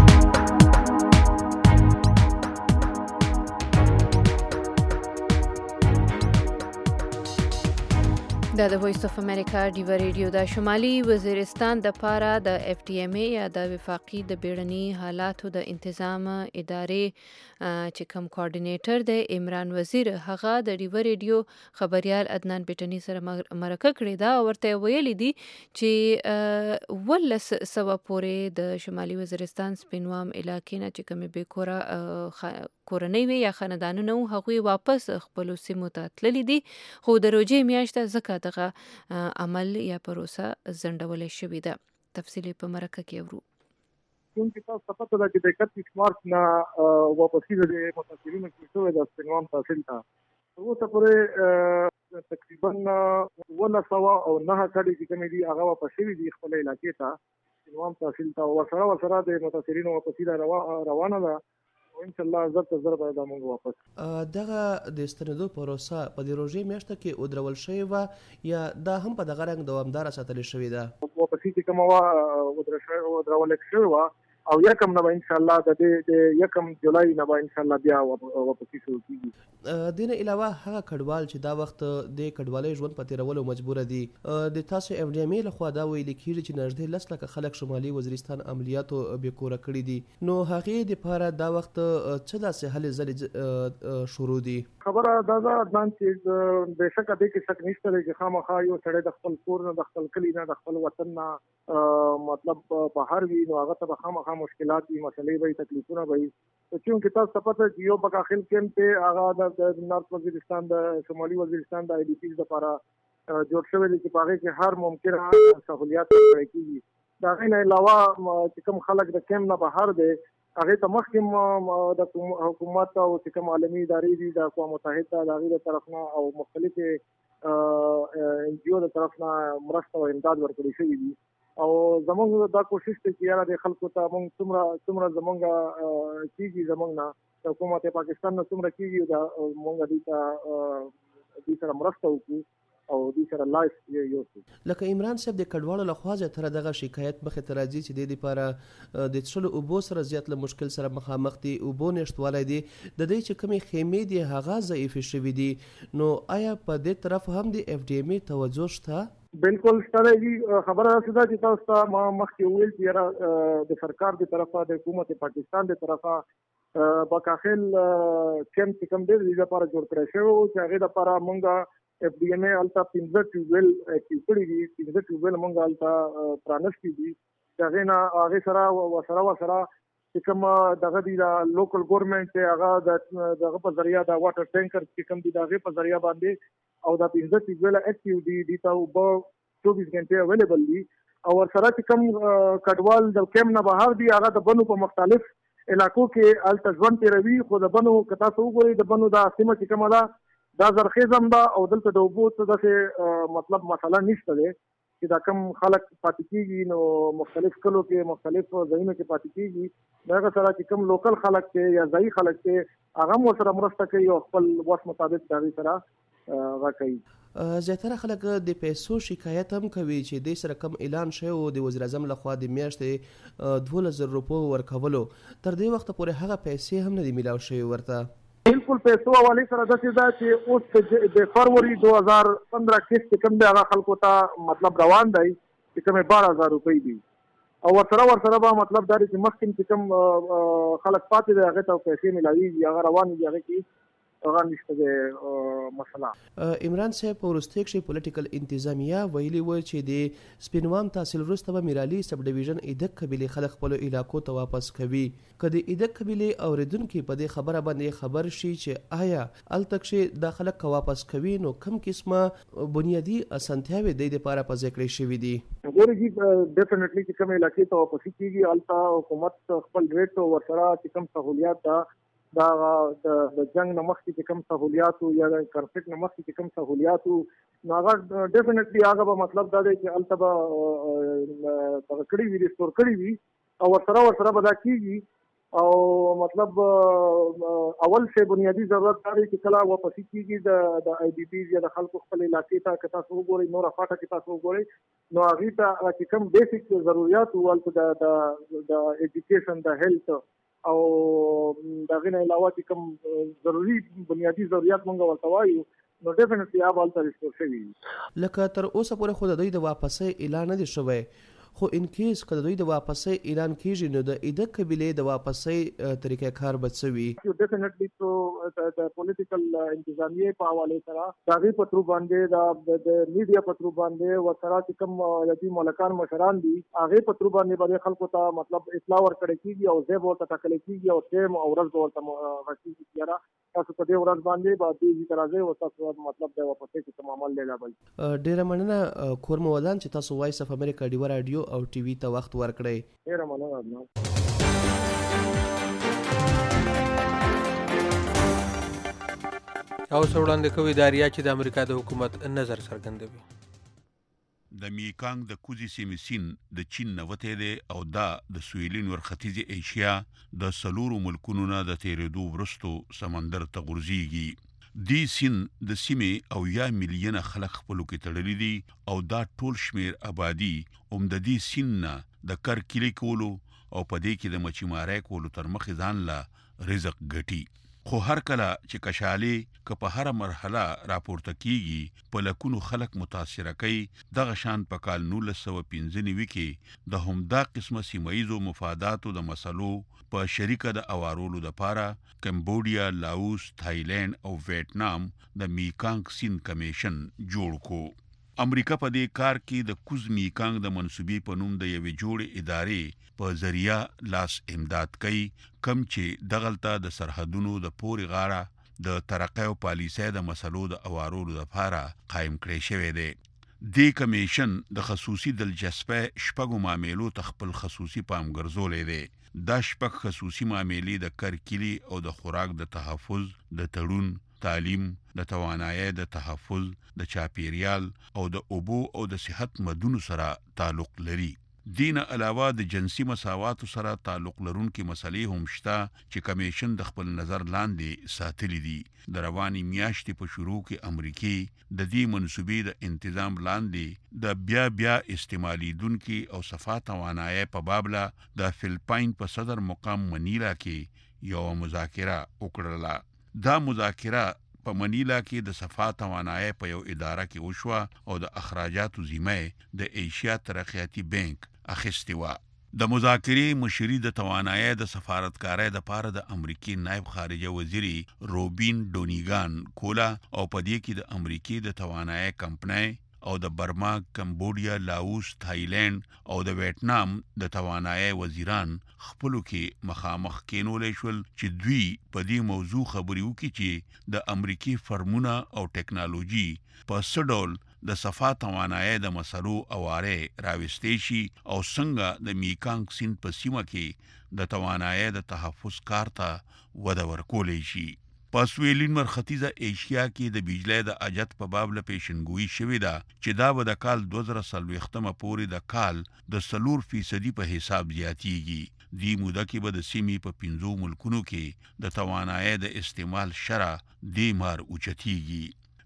B: دا د وایس اف امریکا ډیو ریډیو د شمالي وزیرستان د پاره د اف ټي ام ای یا د وفاقي د بیړني حالاتو د انتظام ادارې چې کوم کوارډینیټر د عمران وزیر هغه د ډیو ریډیو خبريال عدنان پټنی سره مرکه کړې دا ورته ویلي دي چې ولس سوا پورې د شمالي وزیرستان سپینوام علاقې نه چې کوم به کورا کورنۍ وي یا خاندانونه هغوی واپس خپل سیمو ته تللي دي خو د روجې میاشته زکه دغه عمل یا پروسه ځنډولې شوې ده. تفصیل په مرکه کې ورو.
F: چونکې تاسو پته ده چې د اکتیس مارچ نه واپسي د متاثرینو کې شوې د سپینوام تحصیل ته اوسه پورې تقریبا اووه سوه او نهه کډې چې کومې دي هغه واپس شوي دي خپل علاقې ته سپینوام تحصیل ته. ورسره ورسره د متاثرینو واپسي روانه ده ان شاء الله زر ته زر به دا موږ واپس.
G: دغه د ستنېدو پروسه په دې روژې میاشته کې ودرول شوې وه یا دا هم په دغه رنګ دوامداره ساتل شوې ده؟
F: واپسي چې کومه وه ودرول شوې وه او یکم نه به ان شاء الله د دې یکم جولای نه به ان شاء الله بیا واپسي شروع کیږي.
G: دینه علاوه هغه کډوال چې دا وخت د کډوالۍ ژوند په تیرولو مجبور دي د تاسو اف ډي ام ای لخوا دا ویل کیږي چې نږدې لس لکه خلک شمالي وزیرستان عملیاتو بې کوره کړي دي نو هغې دپاره دا وخت څه داسې هلې ځلې شروع دي؟
F: خبره دا ده عدنان چې بېشکه دې کې شک نشته دی چې خامخا یو سړی د خپل کور نه د خپل کلي نه د خپل وطن نه مطلب بهر وي نو هغه ته به خامخا مشکلات وي مسلې به تکلیفونه به وي. چونکې تاسو ته پته چې یو په داخل کیمپ ته هغه د نارت وزیرستان د شمالي وزیرستان د آی ډي پیز لپاره جوړ شوی دی چې په هغې کې هر ممکنه سهولیات ورکړی کېږي. د هغې نه علاوه چې کوم خلک د کیمپ نه بهر دی هغې ته مخکې د حکومت او چې کوم عالمي ادارې دي د اقوام متحده د هغې د طرف نه او مختلفې ان جي او د طرف نه مرسته او امداد ورکړی شوي دي او زمونږ دا کوشش دی چې یاره د خلکو ته مونږ څومره څومره زمونږ کېږي زمونږ نه د حکومت پاکستان نه څومره کېږي دا مونږ دوی ته دوی سره مرسته وکړو او دوی سره لایف یوسو.
G: لکه عمران صاحب د کډوالو لخوا زیاتره دغه شکایت مخې ته راځي چې د دې لپاره د څښلو اوبو سره زیات له مشکل سره مخامخ دي اوبو نشتوالی دی د دې چې کومې خیمې دي هغه ضعیفې شوي دي نو آیا په دې طرف هم د اف ډي ام ای توجه شته؟
F: بالکل شته دی. خبره داسې ده چې تاسو ته ما مخکې وویل چې یاره د سرکار د طرفه د حکومت پاکستان د طرفه باکاخل کیمپ چې کوم دی د دې لپاره جوړ کړی شوی و چې هغې دپاره مونږ اف ډي ام ای هلته پنځه ټیوبویل اکټیو کړي دي پنځه ټیوبویل مونږ هلته پرانیستي دي چې هغې نه هغې سره ورسره ورسره چې کوم دغه دي د لوکل ګورنمنټ چې هغه د دغه په ذریعه د واټر ټینکر چې کوم دي د هغې په ذریعه باندې او دا پنځه ټیوبویل اکټیو دي دي ته اوبه چوبیس ګنټې اویلیبل دي او ورسره چې کوم کډوال د کیمپ نه بهر دي هغه د بنو په مختلف علاقو کې هلته ژوند تېروي خو د بنو که تاسو وګورئ د بنو دا سیمه چې کومه ده دا زرخیز هم ده او دلته د اوبو څه داسې مطلب مسله نشته دی چې دا کم خلک پاتې کېږي نو مختلف کلو کې مختلف ځایونو کې پاتې کېږي د هغه سره چې کوم لوکل خلک دی یا ځایي خلک دی هغه هم ورسره مرسته کوي او خپل وس مطابق د هغې سره هغه کوي.
G: زیاتره خلک د پیسو شکایت هم کوي چې د سره کم اعلان شوی و د وزیر اعظم لخوا د میاشتې دولس زره روپو ورکولو، تر دې وخته پورې هغه پیسې هم نه دي میلاو شوي ورته.
F: بالکل پیسو حوالې سره داسې ده چې اوس د فروری دو هزار پندرہ کیست کوم دی هغه خلکو ته مطلب روان دی چې کومې بارہ هزار روپۍ دي او ورسره ورسره به مطلب دا دی چې مخکې چې کوم خلک پاتې دی هغې ته پیسې میلاویږي، هغه روان دي، هغې کې هغه نشته د مسله.
G: عمران صاحب په وروستۍ کښې پولیټیکل انتظامیه ویلي و چې د سپینوام تحصیل وروسته به میرالي سب ډیویژن ایدک قبیلې خلک خپلو علاقو ته واپس کوي. که د ایدک قبیلې اورېدونکي په دې خبره باندې خبر شي چې آیا هلته کښې دا خلک که واپس کوي نو کوم قسمه بنیادي اسانتیاوې د دې دپاره په ځای کړی شوي دي؟
F: ګورې جي ډیفینټلي چې کوم علاقې ته واپسي کېږي هلته حکومت خپل ریټ ورسره چې کوم سهولیات ده دا د جنگ نه مخکې چې کوم سهولیاتو یا د کنفلیکټ نه مخکې چې کوم سهولیاتو نو هغه ډیفینټلي هغه به مطلب دا دی چې هلته به دغه کړي وي، ریسټور کړي وي او ورسره ورسره به دا کېږي. او مطلب اول شی بنیادي ضرورت دا دی چې کله واپسي کېږي د آی ډي پیز یا د خلکو خپل علاقې ته که تاسو وګورئ نوره فاټه کې تاسو وګورئ نو هغې ته چې کوم بیسک ضروریات وو هلته د ایجوکیشن د هیلث او د هغې نه علاوه چې کوم ضروري بنیادي ضروریات مونږ ورته وایو نو ډیفینټلي هغه هلته ریسټور شوي وي.
G: لکه تر اوسه پورې خو د دوی د واپسۍ اعلان نه دی شوی، خو ان کیس که د دوی د واپسۍ اعلان کېږي نو د ایدک قبیلې د واپسۍ طریقه کار به څه وي؟
F: ډیفینټلي تو د پولیټیکل انتظامیې په حوالې سره د هغې په ترو باندې د میډیا په ترو باندې ورسره چې کوم د دوی ملکان مشران دي هغې په ترو باندې به خلکو ته مطلب اطلاع ورکړی کېږي او ځای به ورته ټاکلی کېږي او ټایم او ورځ به ورته غږېږي چې یاره تاسو په دې ورځ باندې به دې ته راځئ او تاسو مطلب د واپسۍ چې کوم عمل دی لابل.
G: ډېره مننه کور مو ودان چې تاسو وایس اف امریکا ډیوه راډیو او ټي وي ته وخت ورکړی.
F: ډېره مننه.
C: او څه وړاندې کوي داریا چې د امریکا د حکومت نظر څرګندوي.
L: د میکانګ د کوزي سیمې سیند د چین نه وتی دی او دا د سویلي نور ختیځې ایشیا د څلورو ملکونو نه د تېرېدو وروستو سمندر ته غورځېږي. دې سیند د سیمې او یا میلیونه خلک خپلو کې تړلي دي او دا ټول شمیر آبادي هم د دې سیند نه د کر کیلي کولو او په دې کې د مچیمارۍ کولو تر مخې ځان له رزق ګټي. خو هر کله چې کشالې که په هره مرحله راپورته کیږي په لکونو خلک متاثره کوي. دغه شان په کال نولس سوه پنځه نوي کې د همدا قسمه سیمه ییزو مفاداتو د مسلو په شریکه د اوارولو دپاره کمبودیا، لاوس، تایلند او ویتنام د میکانګ سیند کمیشن جوړ کو. امریکا په دې کار کې د کوز میکانګ د منصوبې په نوم د یوې جوړې ادارې په ذریعہ لاس امداد کوي، کم چې دغلته د سرحدونو د پورې غاړه د ترقۍ او پالیسۍ د مسلو د اوارولو لپاره قایم کړی شوی دی. دې کمیشن د خصوصي دلچسپۍ شپږو معاملو ته خپل خصوصي پام ګرځولی دی. دا شپږ خصوصي معاملې د کرکیلي او د خوراک د تحفظ، د تړون، تعلیم، د توانایۍ د تحفظ، د چاپیریال او د اوبو او د صحت مدونو سره تعلق لري. دین علاوه د جنسي مساواتو سره تعلق لرونکي مسلې هم شته چې کمیشن د خپل نظر لاندې ساتلي دي. د رواني میاشتې په شروع کې امریکای د دې منصوبې د انتظام لاندې د بیا بیا استعمالیدونکي او صفا توانایۍ په بابله د فلپاین په صدر مقام منیلا کې یو مذاکره وکړله. دا مذاکره په منیلا کې د صفا توانایۍ په یو اداره کې وشوه او د اخراجاتو ذمه د ایشیا ترقیاتي بانک اخیستې وه. د مذاکرې مشري د توانایۍ د سفارتکارۍ دپاره د امریکې نایب خارجه وزیري روبین ډونیګان کوله او په دې کې د امریکې د توانایۍ کمپنۍ او د برما، کمبودیا، لاوس، تایلند او د ویتنام د توانایۍ وزیران خپلو کې مخامخ کینولی شول چې دوی په دې موضوع خبرې وکړي چې د امریکې فرمونه او ټیکنالوژي په څه ډول د صفا توانایۍ د مسلو اوارې راوستې شي او څنګه د میکانګ سیند په سیمه کې د توانایۍ د تحفظ کار ته وده ورکولی شي. په سویلین مرختیزه ایشیا کې د بجلی د اجت په باب له پیشنګویي شوې ده چې دا به د کال دوه زره څلوېښتمه پورې د کال د څلور فیصدي په حساب زیاتیږي. دې موده کې به د سیمې په پنځو ملکونو کې د توانایۍ د استعمال شرح دې مار اوچتیږي.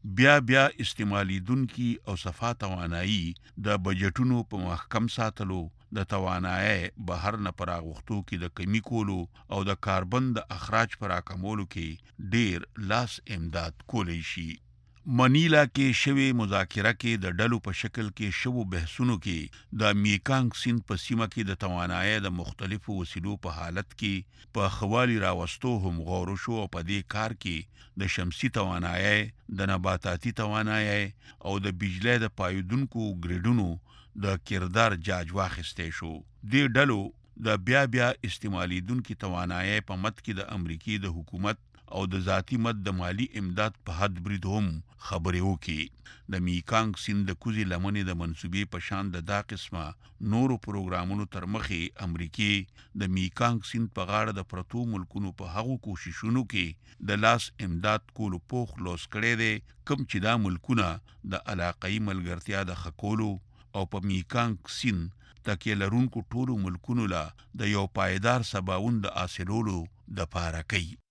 L: بیا بیا استعمالیدونکي او صفا توانایي د بجټونو په محکم ساتلو، د توانایي بهر نه پراغښتو کې د کمی کولو او د کاربن د اخراج پر راکمولو کې ډیر لاس امداد کولی شي. منیلا کې شوی مذاکره کې د ډلو په شکل کې شوو بحثونو کې د میکانګ سیند په سیمه کې د توانایي د مختلفو وسیلو په حالت کې په خوالي راوستو هم غور وشو او په دې کار کې د شمسي توانایي، د نباتاتي توانایي او د بجلی د پایدونکو ګریډونو د کردار جاج واخیستی شو. دې ډلو د بیا بیا استعمالیدونکي توانایي په مد کې د امریکای د حکومت او د ذاتی مد د مالی امداد په حد برید هم خبرې وکړي. د میکانګ سیند د کوزي لمنې د منسوبې په شان د دا قسمه نورو پروګرامونو تر مخې امریکای د میکانګ سیند په غاړه د پرتو ملکونو په هغو کوششونو کې د لاس امداد کولو پوخ لوس کړی دی، کوم چې دا ملکونه د علاقايي ملګرتیا د خکولو او په میکانګ سیند تکیه لرونکو ټولو ملکونو له د یو پایدار سباوند د حاصلولو د پاره کوي.